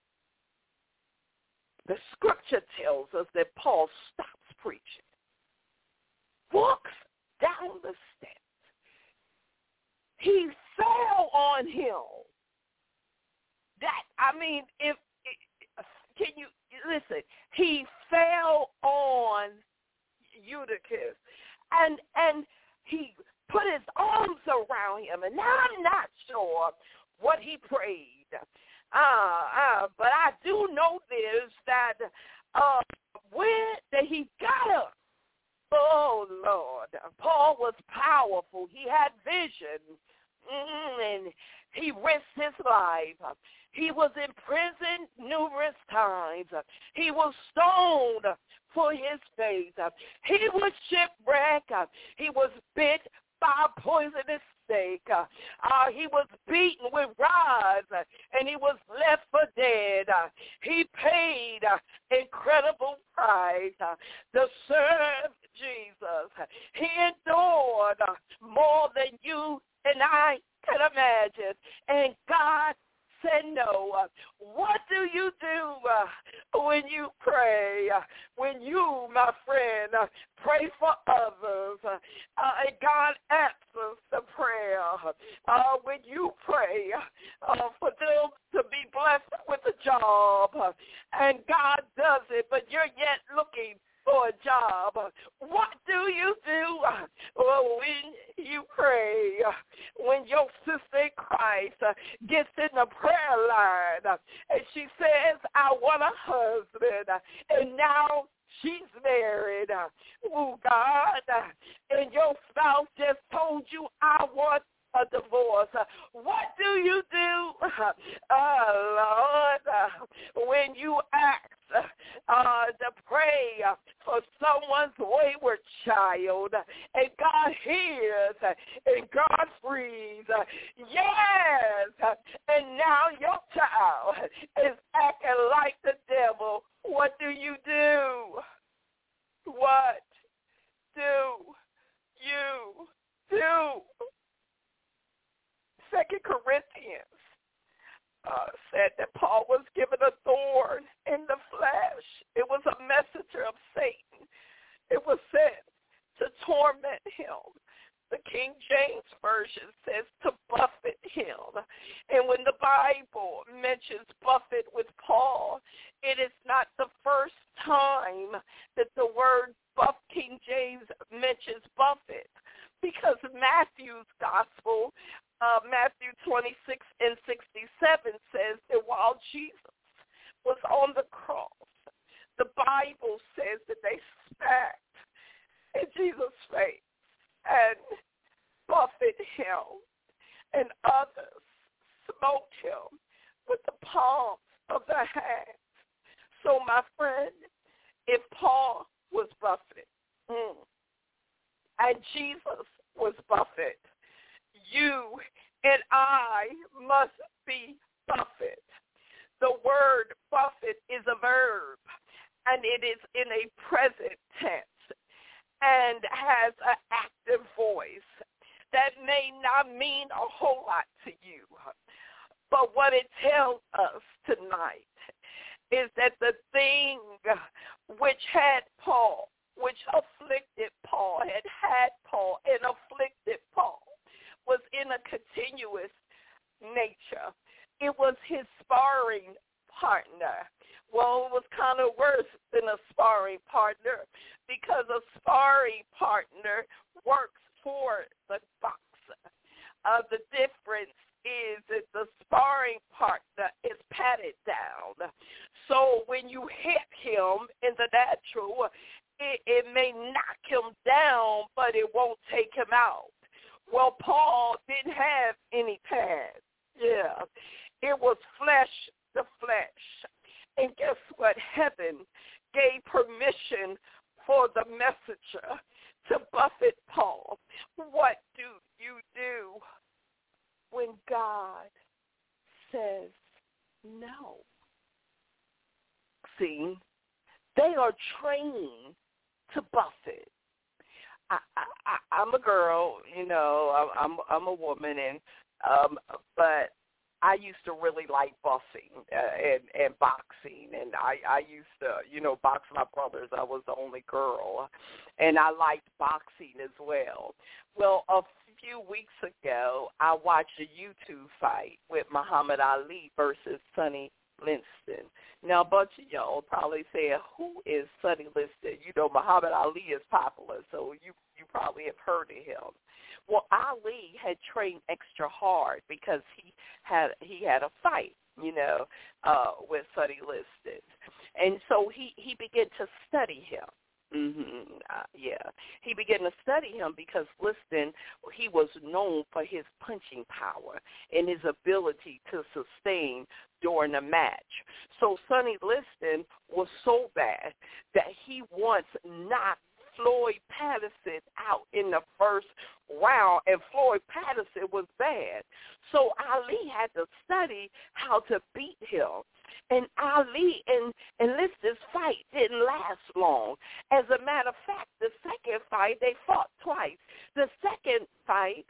The scripture tells us that Paul stops preaching, walks down the steps. He fell on him. Can you listen? He fell on Eutychus, and he put his arms around him, and now I'm not sure what he prayed. But I do know this, that when he got up, oh, Lord, Paul was powerful. He had vision, and he risked his life. He was in prison numerous times. He was stoned for his faith. He was shipwrecked. He was bit by a poisonous snake. He was beaten with rods, and he was left for dead. He paid incredible price to serve Jesus. He endured more than you and I can imagine, and God said no. What do you do when you pray? When you, my friend, pray for others, and God answers the prayer. When you pray for them to be blessed with a job, and God does it, but you're yet looking for a job, what do you do? Well, when you pray, when your sister in Christ gets in the prayer line, and she says, I want a husband, and now she's married. Oh, God, and your spouse just told you, I want a divorce. What do you do, Lord, when you ask to pray for someone's wayward child, and God hears, and God frees? Yes, and now your child is acting like the devil. What do you do? What do you do? 2 Corinthians said that Paul was given a thorn in the flesh. It was a messenger of Satan. It was sent to torment him. The King James Version says to buffet him. And when the Bible mentions buffet with Paul, it is not the first time that the word King James mentions buffet, because Matthew's gospel, Matthew 26 and 67 says that while Jesus was on the cross, the Bible says that they spat in Jesus' face and buffeted him, and others smote him with the palms of their hands. So, my friend, if Paul was buffeted and Jesus was buffeted, you and I must be buffeted. The word buffet is a verb, and it is in a present tense and has an active voice. That may not mean a whole lot to you, but what it tells us tonight is that the thing which had Paul, which afflicted Paul, had Paul and afflicted Paul, was in a continuous nature. It was his sparring partner. Well, it was kind of worse than a sparring partner, because a sparring partner works for the boxer. The difference is that the sparring partner is patted down. So when you hit him in the natural, it may knock him down, but it won't take him out. Well, Paul didn't have any past. Yeah. It was flesh to flesh. And guess what? Heaven gave permission for the messenger to buffet Paul. What do you do when God says no? See, they are trained to buffet. I'm a girl, you know. I'm a woman, and but I used to really like boxing and boxing, and I used to, you know, box my brothers. I was the only girl, and I liked boxing as well. Well, a few weeks ago, I watched a YouTube fight with Muhammad Ali versus Sonny Liston. Now, a bunch of y'all probably saying, who is Sonny Liston? You know, Muhammad Ali is popular, so you probably have heard of him. Well, Ali had trained extra hard because he had a fight, you know, with Sonny Liston, and so he began to study him. He began to study him because Liston, he was known for his punching power and his ability to sustain during a match. So Sonny Liston was so bad that he once knocked Floyd Patterson out in the first round, and Floyd Patterson was bad. So Ali had to study how to beat him. And Ali and Liston's fight didn't last long. As a matter of fact, the second fight, they fought twice. The second fight,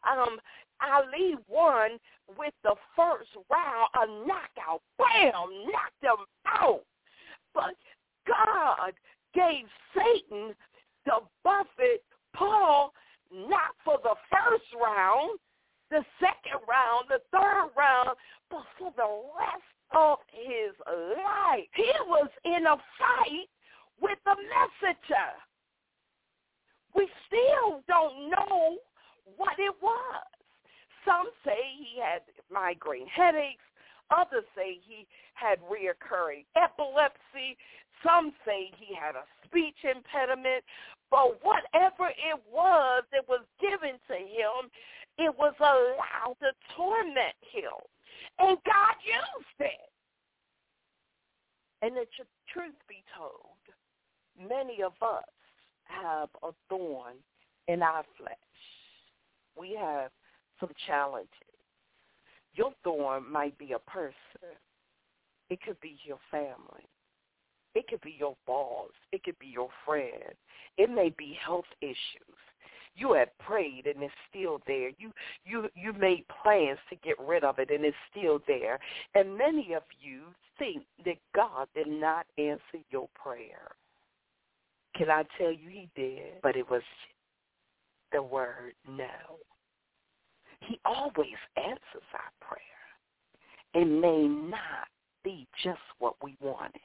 Ali won with the first round, a knockout. Bam! Knocked him out. But God gave Satan the buffet Paul, not for the first round, the second round, the third round, but for the rest of his life. He was in a fight with the messenger. We still don't know what it was. Some say he had migraine headaches. Others say he had reoccurring epilepsy. Some say he had a speech impediment. But whatever it was that was given to him, it was allowed to torment him. And God used it. And the truth be told, many of us have a thorn in our flesh. We have some challenges. Your thorn might be a person. It could be your family. It could be your boss. It could be your friend. It may be health issues. You have prayed and it's still there. You made plans to get rid of it and it's still there. And many of you think that God did not answer your prayer. Can I tell you he did? But it was the word no. He always answers our prayer. It may not be just what we wanted.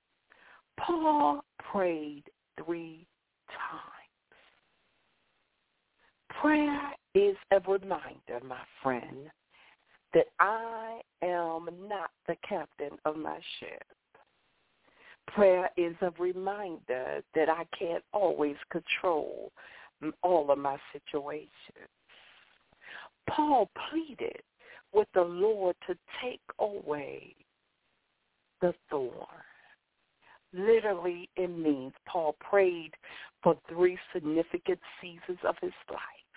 Paul prayed 3 times. Prayer is a reminder, my friend, that I am not the captain of my ship. Prayer is a reminder that I can't always control all of my situations. Paul pleaded with the Lord to take away the thorn. Literally, it means Paul prayed for 3 significant seasons of his life,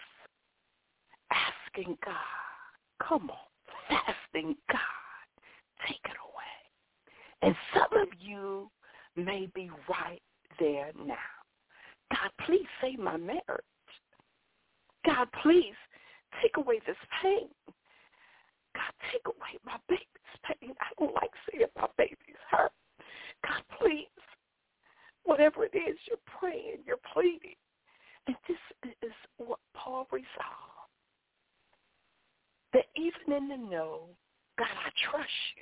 asking God, come on, fasting God, take it away. And some of you may be right there now. God, please save my marriage. God, please take away this pain. God, take away my baby's pain. I don't like seeing my babies hurt. God, please, whatever it is you're praying, you're pleading. And this is what Paul resolved. That even in the no, God, I trust you.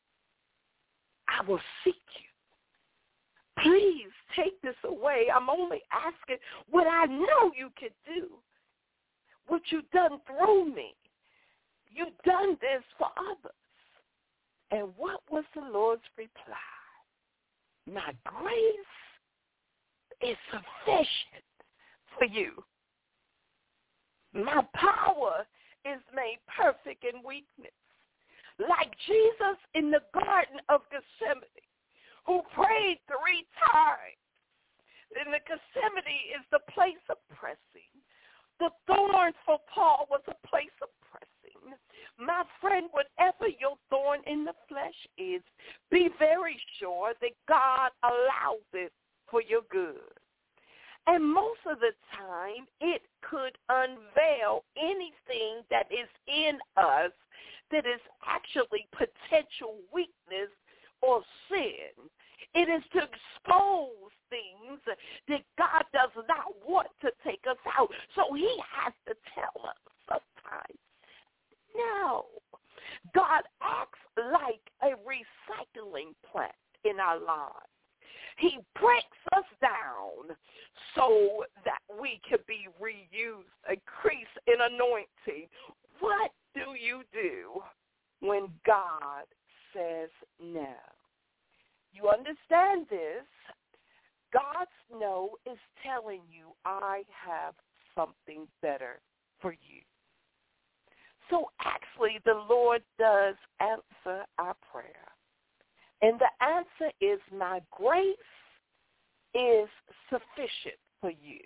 I will seek you. Please take this away. I'm only asking what I know you can do. What you've done through me. You've done this for others. And what was the Lord's reply? My grace is sufficient for you. My power is made perfect in weakness. Like Jesus in the Garden of Gethsemane, who prayed 3 times. And the Gethsemane is the place of pressing. The thorn for Paul was a place of pressing. My friend, whatever your thorn in the flesh is, be very sure that God allows it for your good. And most of the time, it could unveil anything that is in us that is actually potential weakness or sin. It is to expose things that God does not want to take us out. So he has to tell us sometimes, no. God acts like a recycling plant in our lives. He breaks us down so that we can be reused, increase in anointing. What do you do when God says no? You understand this? God's no is telling you, I have something better for you. So actually, the Lord does answer our prayer. And the answer is, my grace is sufficient for you.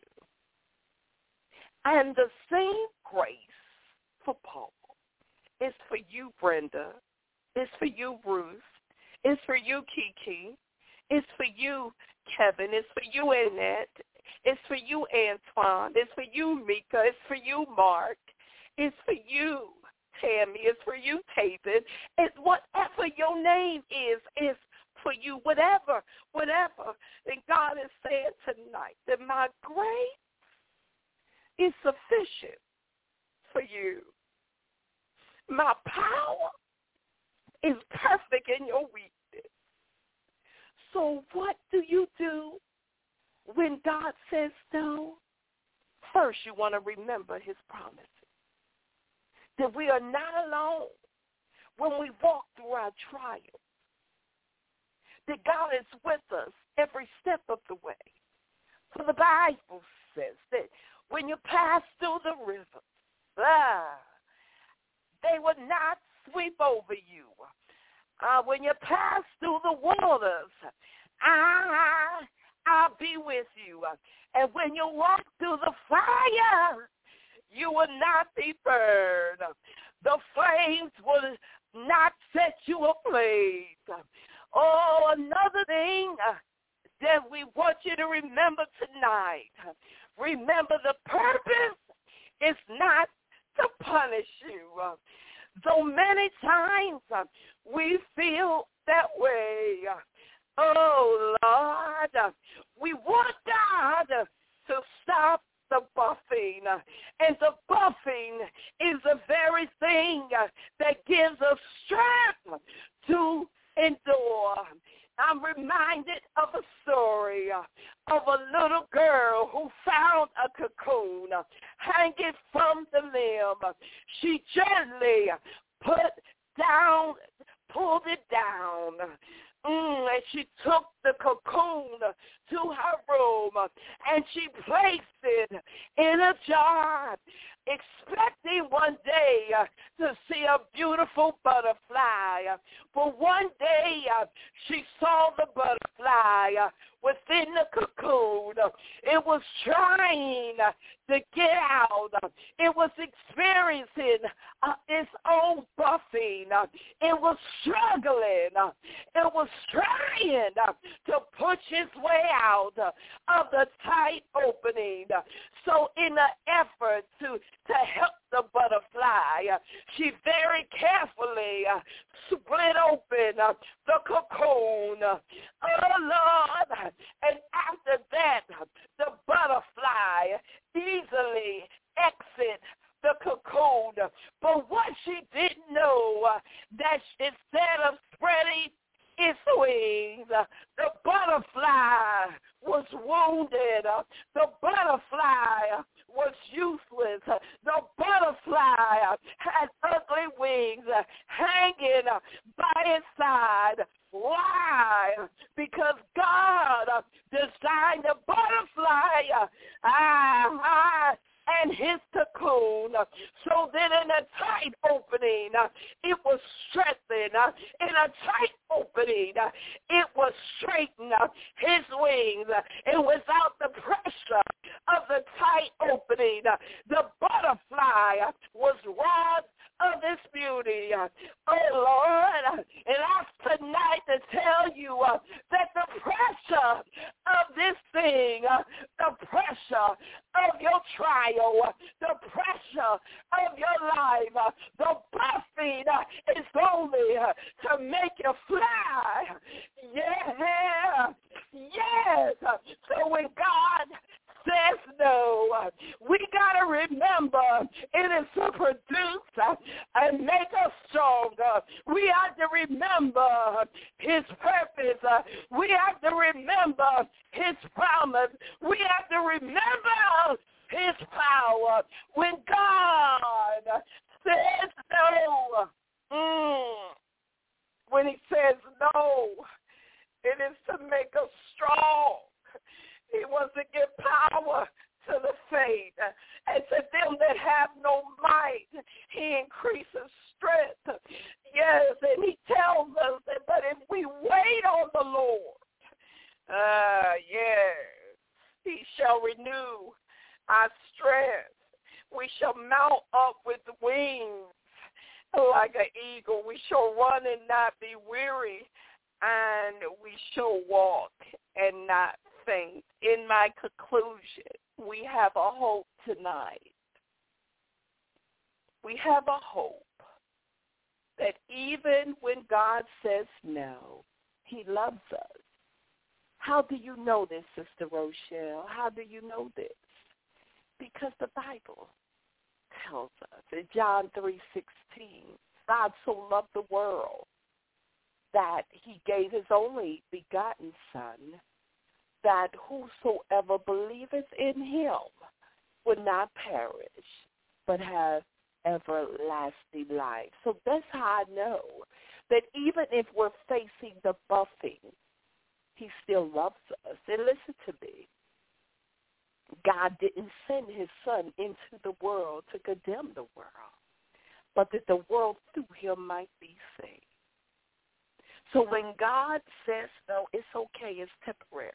And the same grace for Paul is for you, Brenda. It's for you, Ruth. It's for you, Kiki. It's for you, Kevin. It's for you, Annette. It's for you, Antoine. It's for you, Mika. It's for you, Mark. It's for you, Tammy. It's for you, Taven. It's whatever your name is for you, whatever. And God is saying tonight that my grace is sufficient for you. My power is perfect in your weakness. So what do you do when God says no? First, you want to remember his promises. That we are not alone when we walk through our trials. That God is with us every step of the way. For the Bible says that when you pass through the rivers, they will not sweep over you. When you pass through the waters, I'll be with you. And when you walk through the fire, you will not be burned. The flames will not set you ablaze. Oh, another thing that we want you to remember tonight. Remember, the purpose is not to punish you. So many times we feel that way. Oh, Lord, we want God to stop the buffing. And the buffing is the very thing that gives us strength to endure. I'm reminded of a story of a little girl who found a cocoon hanging from the limb. She gently pulled it down. And she took the cocoon to her room and she placed it in a jar, expecting one day to see a beautiful butterfly. But one day she saw the butterfly within the cocoon. It was trying to get out. It was experiencing its own buffing. It was struggling. It was trying to push its way out of the tight opening. So in an effort to help the butterfly, she very carefully split open the cocoon. Oh, Lord. And after that, the butterfly easily exit the cocoon. But what she didn't know, that instead of spreading its wings, the butterfly was wounded. The butterfly was useless. The butterfly had ugly wings hanging by its side. Why? Because God designed the butterfly and his cocoon, so that in a tight opening, it was strengthened. In a tight opening, it was straightened. His wings, and without the pressure of the tight opening, the butterfly was robbed of its beauty. Oh, Lord, and ask tonight to tell you that the pressure of this thing, the pressure of your trial, the pressure of your life, the buffing is only to make you fly. Yeah, yes. So when God says no, we got to remember it is to produce and make us stronger. We have to remember his purpose. We have to remember his promise. We have to remember his power. When God says no, when he says no, it is to make us strong. He wants to give power to the faint, and to them that have no might, he increases strength. Yes, and he tells us that, but if we wait on the Lord, yes, he shall renew our strength. We shall mount up with wings like an eagle. We shall run and not be weary, and we shall walk and not faint. In my conclusion, we have a hope tonight. We have a hope that even when God says no, he loves us. How do you know this, Sister Rochelle? How do you know this? Because the Bible tells us in John 3:16, God so loved the world that he gave his only begotten Son, that whosoever believeth in him would not perish, but have everlasting life. So that's how I know that even if we're facing the buffing, he still loves us. And listen to me. God didn't send his Son into the world to condemn the world, but that the world through him might be saved. So when God says no, it's okay, it's temporary.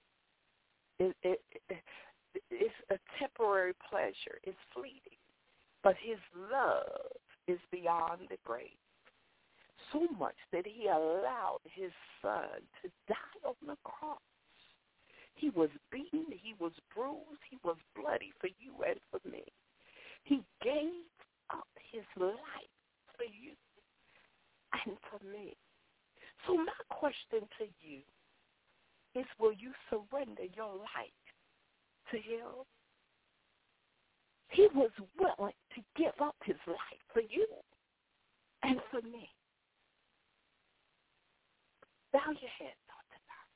It's a temporary pleasure. It's fleeting. But his love is beyond the grave. So much that he allowed his Son to die on the cross. He was beaten, he was bruised, he was bloody for you and for me. He gave up his life for you and for me. So my question to you is, will you surrender your life to him? He was willing to give up his life for you and for me. Bow your head on tonight.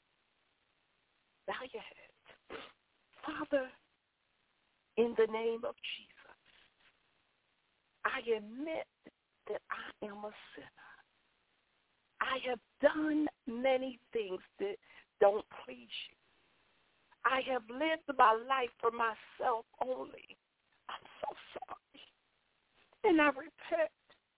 Bow your head. Father, in the name of Jesus, I admit that I am a sinner. I have done many things that don't please you. I have lived my life for myself only. I'm so sorry. And I repent.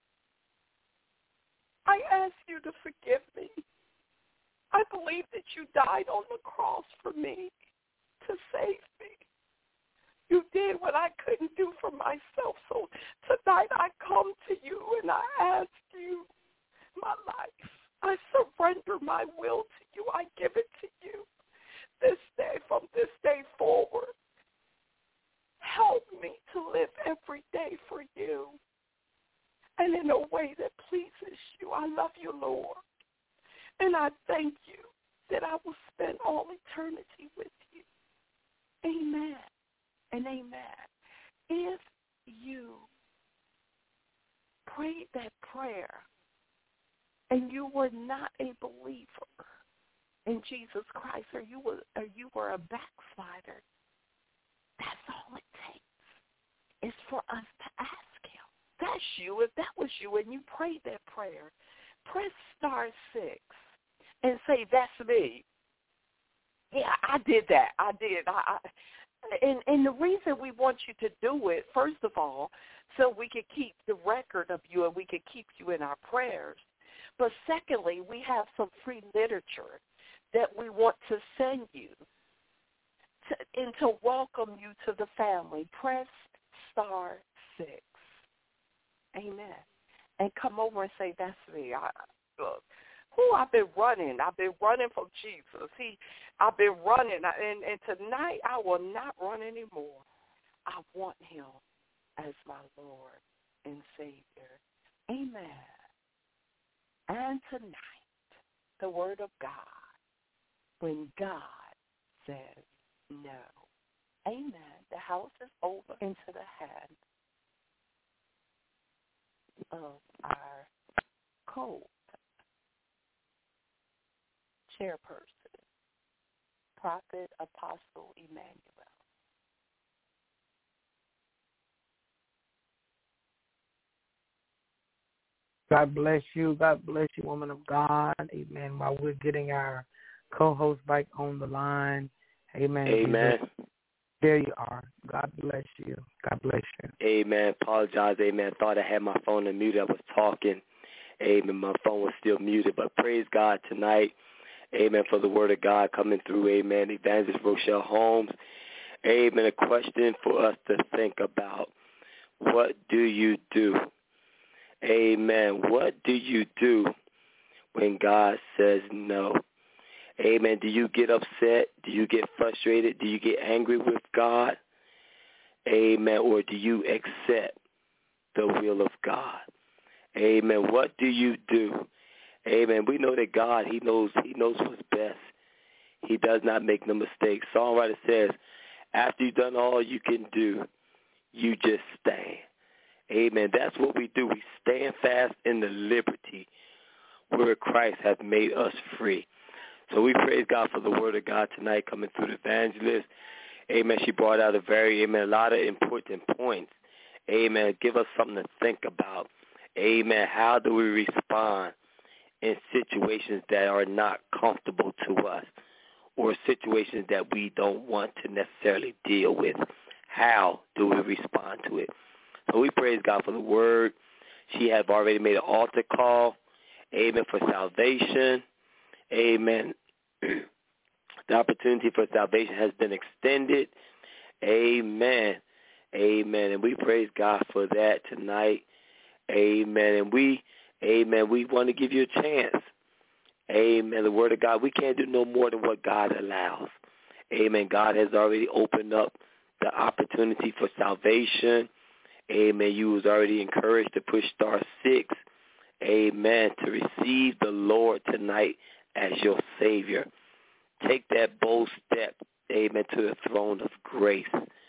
I ask you to forgive me. I believe that you died on the cross for me to save me. You did what I couldn't do for myself. So tonight I come to you and I ask you my life. I surrender my will to you. I give it to you this day, from this day forward. Help me to live every day for you and in a way that pleases you. I love you, Lord. And I thank you that I will spend all eternity with you. Amen and amen. If you prayed that prayer and you were not a believer in Jesus Christ, or you were a backslider, that's all it takes is for us to ask him. That's you. If that was you and you prayed that prayer, press *6 and say, that's me. Yeah, I did that. I did. And the reason we want you to do it, first of all, so we can keep the record of you and we can keep you in our prayers. But secondly, we have some free literature that we want to send you and to welcome you to the family. Press *6. Amen. And come over and say, that's me. I've been running. I've been running from Jesus. I've been running. And tonight I will not run anymore. I want him as my Lord and Savior. Amen. And tonight, the word of God, when God says no. Amen. The house is over into the hands of our chairperson, Prophet Apostle Emmanuel. God bless you. God bless you, woman of God. Amen. While we're getting our co-host back on the line. Amen. Amen. There you are. God bless you. God bless you. Amen. Apologize. Amen. Thought I had my phone on mute. I was talking. Amen. My phone was still muted. But praise God tonight. Amen. For the word of God coming through. Amen. Evangelist Rochelle Holmes. Amen. A question for us to think about. What do you do? Amen. What do you do when God says no? Amen. Do you get upset? Do you get frustrated? Do you get angry with God? Amen. Or do you accept the will of God? Amen. What do you do? Amen. We know that God, He knows what's best. He does not make no mistakes. Songwriter says, after you've done all you can do, you just stand. Amen. That's what we do. We stand fast in the liberty where Christ has made us free. So we praise God for the word of God tonight coming through the evangelist. Amen. She brought out a lot of important points. Amen. Give us something to think about. Amen. How do we respond in situations that are not comfortable to us or situations that we don't want to necessarily deal with? How do we respond to it? So we praise God for the word. She has already made an altar call. Amen. For salvation. Amen. The opportunity for salvation has been extended. Amen. Amen. And we praise God for that tonight. Amen. And we want to give you a chance. Amen. The word of God, we can't do no more than what God allows. Amen. God has already opened up the opportunity for salvation. Amen. You was already encouraged to push *6. Amen. To receive the Lord tonight as your Savior. Take that bold step. Amen. To the throne of grace.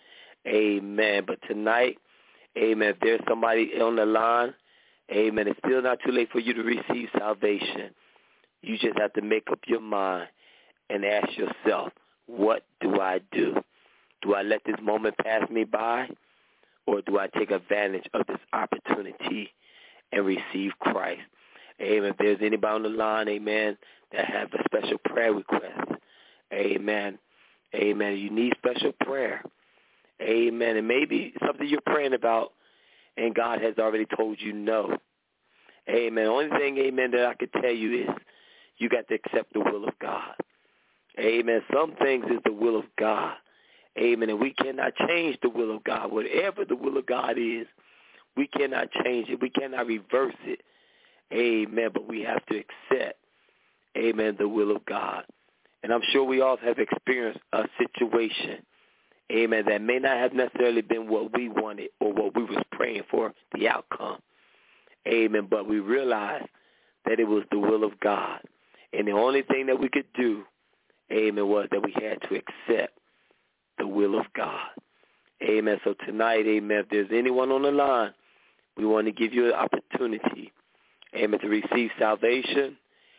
Amen. But tonight, amen, if there's somebody on the line, amen, it's still not too late for you to receive salvation. You just have to make up your mind and ask yourself, what do I do? Do I let this moment pass me by? Or do I take advantage of this opportunity and receive Christ? Amen. If there's anybody on the line, amen, that have a special prayer request, amen, amen, you need special prayer, amen, and maybe something you're praying about and God has already told you no, amen. The only thing, amen, that I could tell you is you got to accept the will of God, amen. Some things is the will of God. Amen. And we cannot change the will of God. Whatever the will of God is, we cannot change it. We cannot reverse it. Amen. But we have to accept, amen, the will of God. And I'm sure we all have experienced a situation, amen, that may not have necessarily been what we wanted or what we was praying for, the outcome. Amen. But we realized that it was the will of God. And the only thing that we could do, amen, was that we had to accept the will of God. Amen. So tonight, amen, if there's anyone on the line, we want to give you an opportunity, amen, to receive salvation.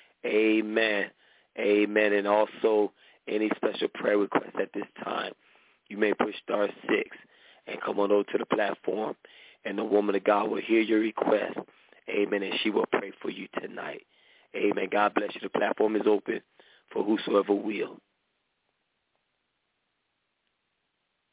Amen. Amen. And also any special prayer requests at this time, you may push *6 and come on over to the platform, and the woman of God will hear your request. Amen. And she will pray for you tonight. Amen. God bless you. The platform is open for whosoever will.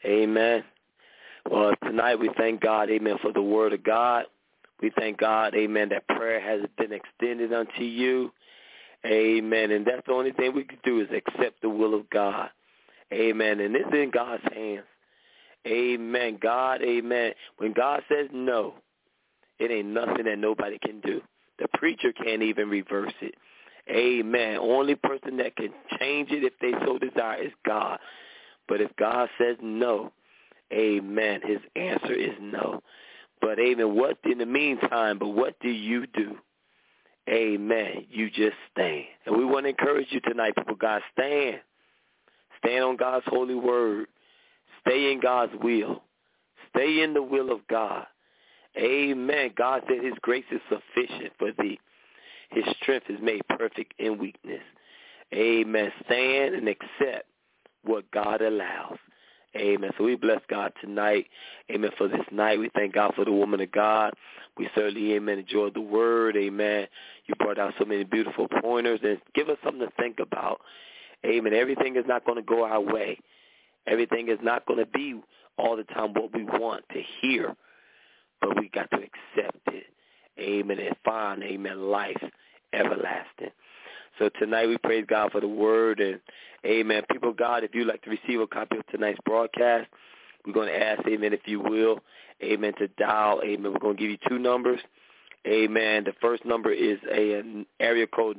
Amen. Well, tonight we thank God, amen, for the word of God. We thank God, amen, that prayer has been extended unto you. Amen. And that's the only thing we can do is accept the will of God. Amen. And it's in God's hands. Amen. God, amen. When God says no, it ain't nothing that nobody can do. The preacher can't even reverse it. Amen. Only person that can change it if they so desire is God. But if God says no, amen, his answer is no. But amen, what in the meantime, but what do you do? Amen. You just stand. And we want to encourage you tonight, people. God, stand. Stand on God's holy word. Stay in God's will. Stay in the will of God. Amen. God said his grace is sufficient for thee. His strength is made perfect in weakness. Amen. Stand and accept what God allows. Amen. So we bless God tonight. Amen. For this night, we thank God for the woman of God. We certainly, amen, enjoyed the word. Amen. You brought out so many beautiful pointers and give us something to think about. Amen. Everything is not going to go our way. Everything is not going to be all the time what we want to hear, but we got to accept it. Amen. And find, amen, life everlasting. So tonight we praise God for the word. And, amen, people of God, if you'd like to receive a copy of tonight's broadcast, we're going to ask, amen, if you will, amen, to dial. Amen. We're going to give you two numbers. Amen. The first number is an area code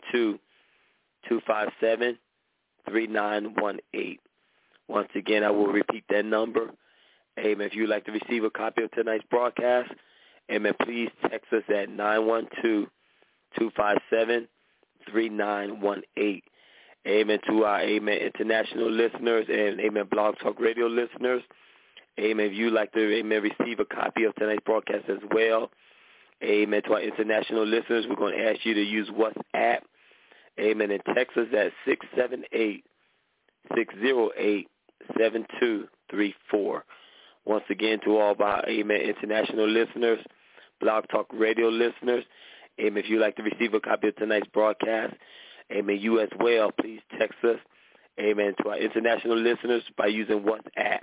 912-257-3918. Once again, I will repeat that number. Amen. If you'd like to receive a copy of tonight's broadcast, amen, please text us at 912-257-3918. Amen. To our, amen, international listeners and, amen, Blog Talk Radio listeners. Amen. If you'd like to, amen, receive a copy of tonight's broadcast as well. Amen. To our international listeners, we're going to ask you to use WhatsApp. Amen. And text us at 678-608-7234. Once again, to all of our, amen, international listeners, Blog Talk Radio listeners, amen, if you'd like to receive a copy of tonight's broadcast, amen, you as well, please text us, amen, to our international listeners by using WhatsApp,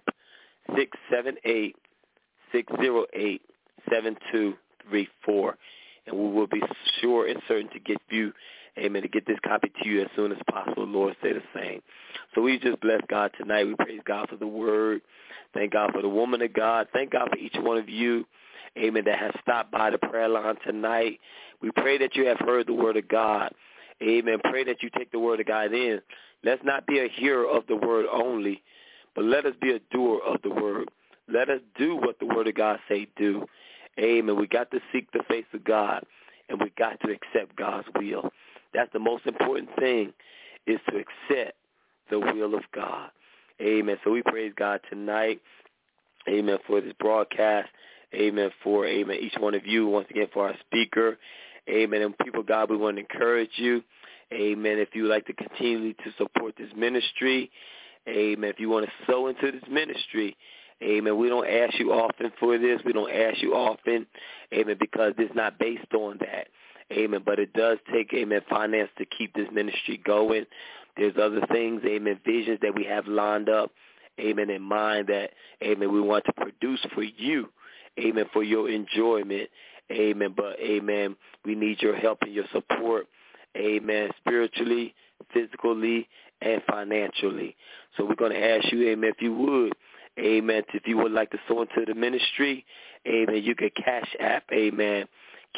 678-608-7234. And we will be sure and certain to get you, amen, to get this copy to you as soon as possible. Lord, say the same. So we just bless God tonight. We praise God for the word. Thank God for the woman of God. Thank God for each one of you, amen, that has stopped by the prayer line tonight. We pray that you have heard the word of God. Amen. Pray that you take the word of God in. Let's not be a hearer of the word only, but let us be a doer of the word. Let us do what the word of God say do. Amen. We got to seek the face of God, and we got to accept God's will. That's the most important thing, is to accept the will of God. Amen. So we praise God tonight. Amen. For this broadcast. Amen. For, amen, each one of you. Once again, for our speaker. Amen. And people of God, we want to encourage you. Amen. If you would like to continue to support this ministry. Amen. If you want to sow into this ministry. Amen. We don't ask you often for this. We don't ask you often. Amen. Because it's not based on that. Amen. But it does take, amen, finance to keep this ministry going. There's other things, amen, visions that we have lined up, amen, in mind that, amen, we want to produce for you, amen, for your enjoyment, amen. But, amen, we need your help and your support, amen, spiritually, physically, and financially. So we're going to ask you, amen, if you would, amen, if you would like to sow into the ministry, amen, you can Cash App, amen,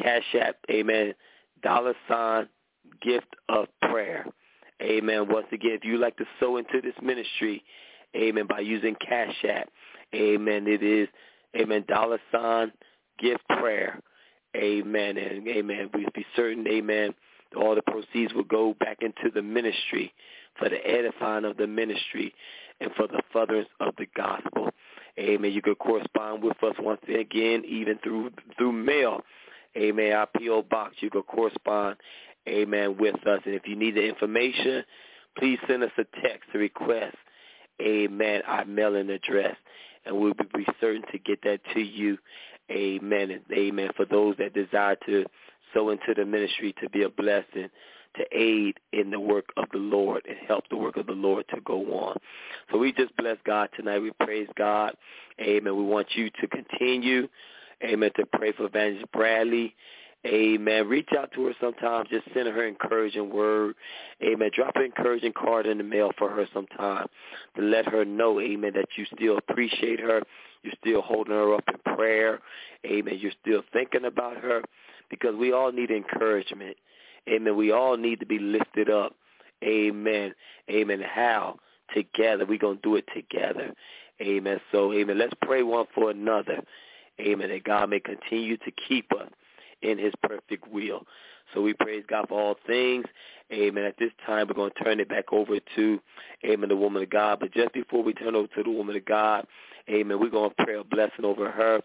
$, gift of prayer. Amen. Once again, if you'd like to sow into this ministry, amen, by using Cash App, amen, it is, amen, $, gift prayer. Amen. And, amen, we be certain, amen, all the proceeds will go back into the ministry for the edifying of the ministry and for the furtherance of the gospel. Amen. You can correspond with us once again, even through mail. Amen. Our P.O. Box, you can correspond, amen, with us. And if you need the information, please send us a text to request, amen, our mailing address. And we'll be certain to get that to you, amen, and amen, for those that desire to sow into the ministry to be a blessing to aid in the work of the Lord and help the work of the Lord to go on. So we just bless God tonight. We praise God. Amen. We want you to continue, amen, to pray for Evangelist Bradley. Amen. Reach out to her sometimes. Just send her encouraging word. Amen. Drop an encouraging card in the mail for her sometime to let her know, amen, that you still appreciate her. You're still holding her up in prayer. Amen. You're still thinking about her, because we all need encouragement. Amen. We all need to be lifted up. Amen. Amen. How? Together. We're going to do it together. Amen. So, amen, let's pray one for another. Amen. That God may continue to keep us in his perfect will. So we praise God for all things. Amen. At this time, we're going to turn it back over to, amen, the woman of God. But just before we turn over to the woman of God, amen, we're going to pray a blessing over her.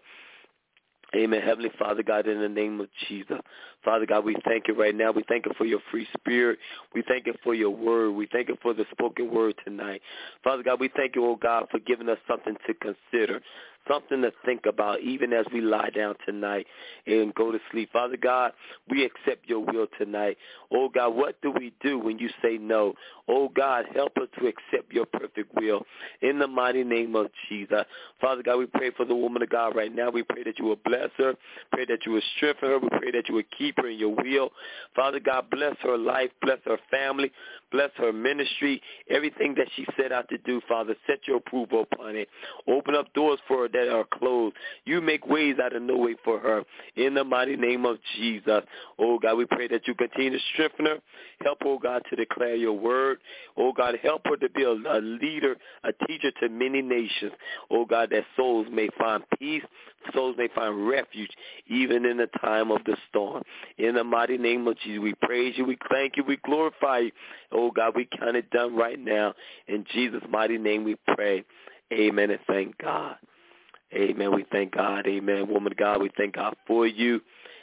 Amen. Heavenly Father God, in the name of Jesus. Father God, we thank you right now. We thank you for your free spirit. We thank you for your word. We thank you for the spoken word tonight. Father God, we thank you, oh God, for giving us something to consider, something to think about even as we lie down tonight and go to sleep. Father God, we accept your will tonight. Oh God, what do we do when you say no? Oh God, help us to accept your perfect will in the mighty name of Jesus. Father God, we pray for the woman of God right now. We pray that you will bless her. Pray that you will strengthen her. We pray that you will keep her in your will. Father God, bless her life. Bless her family. Bless her ministry. Everything that she set out to do, Father, set your approval upon it. Open up doors for her that are closed. You make ways out of no way for her. In the mighty name of Jesus. Oh God, we pray that you continue to strengthen her. Help, oh God, to declare your word. Oh God, help her to be a leader, a teacher to many nations. Oh God, that souls may find peace, souls may find refuge, even in the time of the storm. In the mighty name of Jesus, we praise you, we thank you, we glorify you. Oh God, we count it done right now. In Jesus' mighty name we pray. Amen and thank God. Amen. We thank God. Amen. Woman of God, we thank God for you.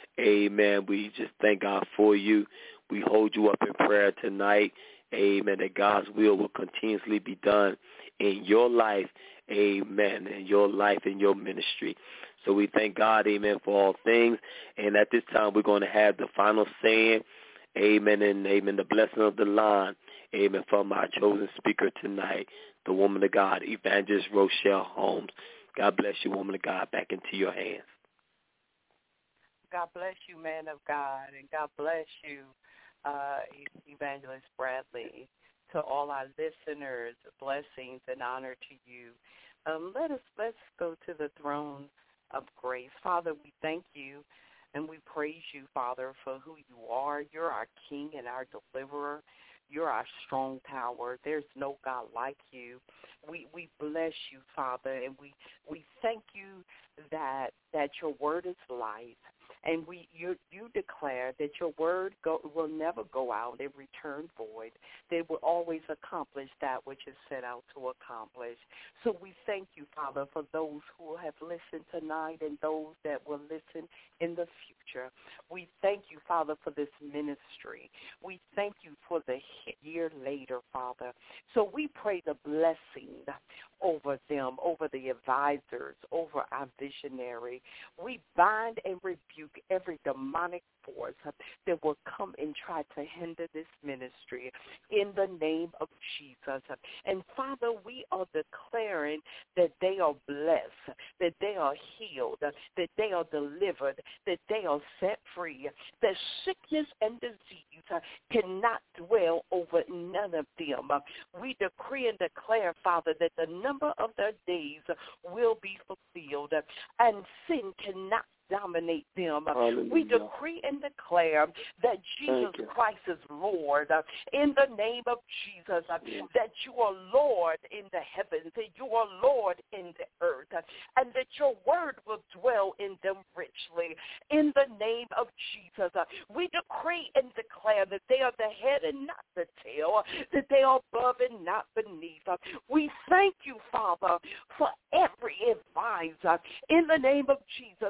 Amen. We just thank God for you. We hold you up in prayer tonight. Amen. That God's will continuously be done in your life. Amen. In your life, in your ministry. So we thank God, amen, for all things. And at this time, we're going to have the final saying, amen, and amen, the blessing of the line, amen, from our chosen speaker tonight, the woman of God, Evangelist Rochelle Holmes. God bless you, woman of God. Back into your hands. God bless you, man of God, and God bless you, Evangelist Bradley. To all our listeners, blessings and honor to you. Let's go to the throne of grace. Father, we thank you and we praise you, Father, for who you are. You're our King and our deliverer. You're our strong tower. There's no God like you. We bless you, Father, and we thank you that your word is life. And you declare that your word will never go out and return void. They will always accomplish that which is set out to accomplish. So we thank you, Father, for those who have listened tonight and those that will listen in the future. We thank you, Father, for this ministry. We thank you for the year later, Father. So we pray the blessing over them, over the advisors, over our visionary. We bind and rebuke every demonic force that will come and try to hinder this ministry in the name of Jesus. And Father, we are declaring that they are blessed, that they are healed, that they are delivered, that they are set free, that sickness and disease cannot dwell over none of them. We decree and declare, Father, that the number of their days will be fulfilled and sin cannot dominate them. Hallelujah. We decree and declare that Jesus Christ is Lord in the name of Jesus, that you are Lord in the heavens, that you are Lord in the earth, and that your word will dwell in them richly. In the name of Jesus, we decree and declare that they are the head and not the tail, that they are above and not beneath. We thank you, Father, for every advisor. In the name of Jesus, we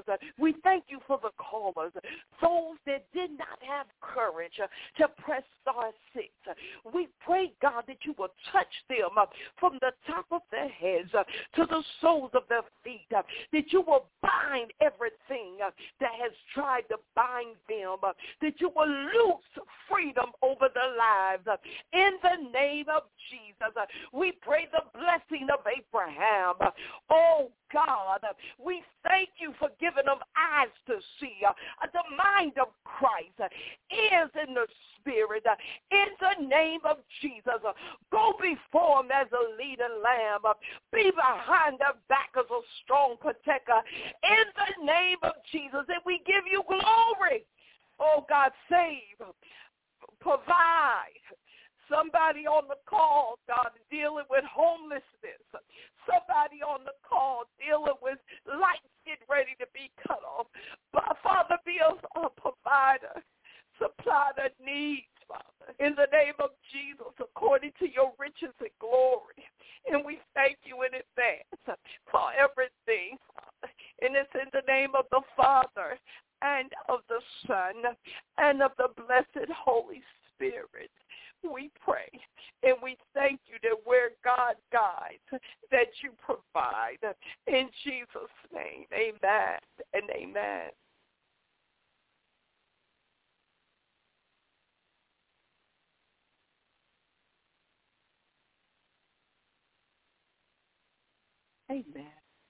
We thank you for the callers, those that did not have courage to press star 6. We pray, God, that you will touch them from the top of their heads to the soles of their feet, that you will bind everything that has tried to bind them, that you will loose freedom over their lives. In the name of Jesus, we pray the blessing of Abraham. Oh, God, we thank you for giving them eyes to see, the mind of Christ, ears in the Spirit. In the name of Jesus, go before them as a leading lamb. Be behind their back as a strong protector. In the name of Jesus, and we give you glory. Oh, God, save, provide. Somebody on the call, God, dealing with homelessness. Somebody on the call dealing with lights getting ready to be cut off. But, Father, be a provider. Supply their needs, Father, in the name of Jesus, according to your riches and glory. And we thank you in advance for everything, Father. And it's in the name of the Father and of the Son and of the blessed Holy Spirit. We pray, and we thank you that where God guides, that you provide. In Jesus' name, amen and amen. Amen.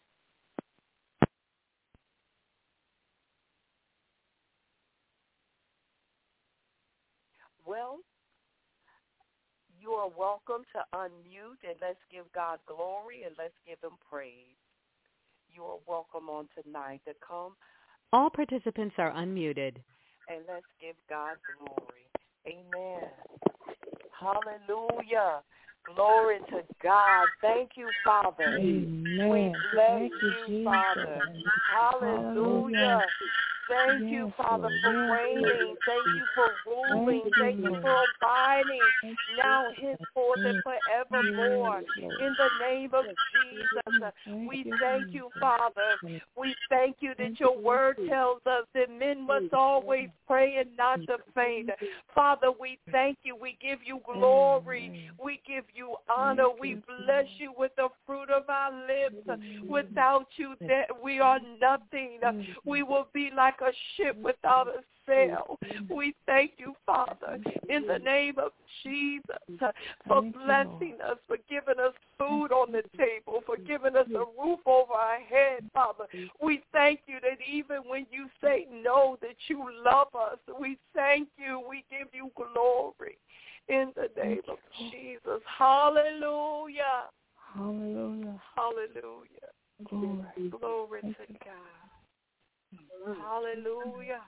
Well, you are welcome to unmute, and let's give God glory, and let's give him praise. You are welcome on tonight to come. All participants are unmuted. And let's give God glory. Amen. Hallelujah. Glory to God. Thank you, Father. Amen. We bless Thank you, Father. Hallelujah. Thank you, Father, for reigning. Thank you for ruling. Thank you for abiding now, henceforth, and forevermore. In the name of Jesus, we thank you, Father. We thank you that your word tells us that men must always pray and not to faint. Father, we thank you. We give you glory. We give you honor. We bless you with the fruit of our lips. Without you, that we are nothing. We will be like a ship without a sail. We thank you, Father, in the name of Jesus, for blessing us, for giving us food on the table, for giving us a roof over our head, Father. We thank you that even when you say no, that you love us. We thank you. We give you glory in the name of Jesus. Hallelujah. Hallelujah. Hallelujah. Glory to God. Hallelujah.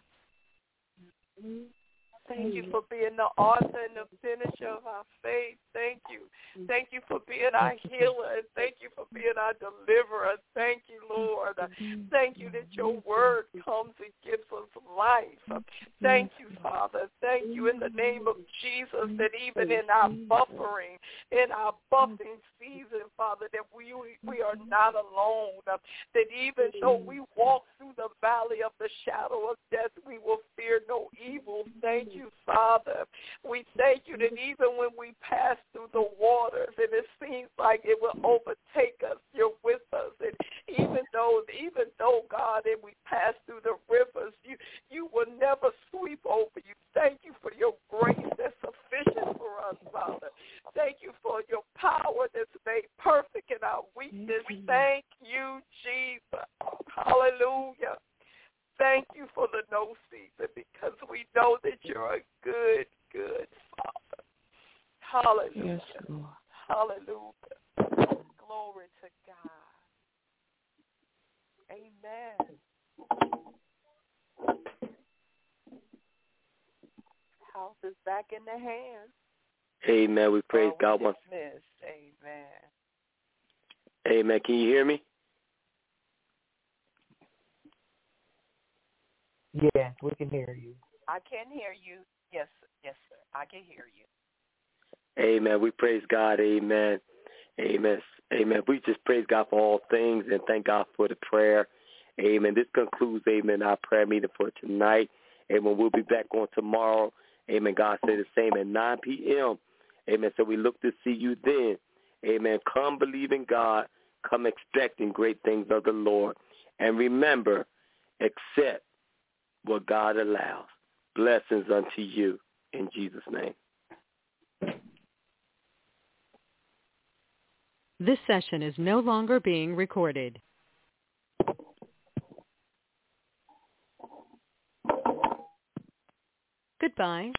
Thank you for being the author and the finisher of our faith. Thank you. Thank you for being our healer. And thank you for being our deliverer. Thank you, Lord. Thank you that your word comes and gives us life. Thank you, Father. Thank you in the name of Jesus that even in our buffering, in our buffing season, Father, that we are not alone. That even though we walk through the valley of the shadow of death, we will fear no evil. Thank you, Father. We thank you that even when we pass through the waters and it seems like it will overtake us, you're with us. And even though God, and we pass through the rivers, you will never sweep over you. Thank you for your grace that's sufficient for us, Father. Thank you for your power that's made perfect in our weakness. Thank you, Jesus. Hallelujah. Thank you for the no season, because we know that you're a good, good Father. Hallelujah. Yes, Lord. Hallelujah. Glory to God. Amen. House is back in the hands. Amen. We praise God once. Amen. Amen. Can you hear me? Yes, we can hear you. I can hear you. Yes, sir. I can hear you. Amen. We praise God. Amen. Amen. Amen. We just praise God for all things and thank God for the prayer. Amen. This concludes, amen, our prayer meeting for tonight. Amen. We'll be back on tomorrow. Amen. God said the same at 9 p.m. Amen. So we look to see you then. Amen. Come believing God. Come expecting great things of the Lord. And remember, accept what God allows. Blessings unto you in Jesus' name. This session is no longer being recorded. Goodbye.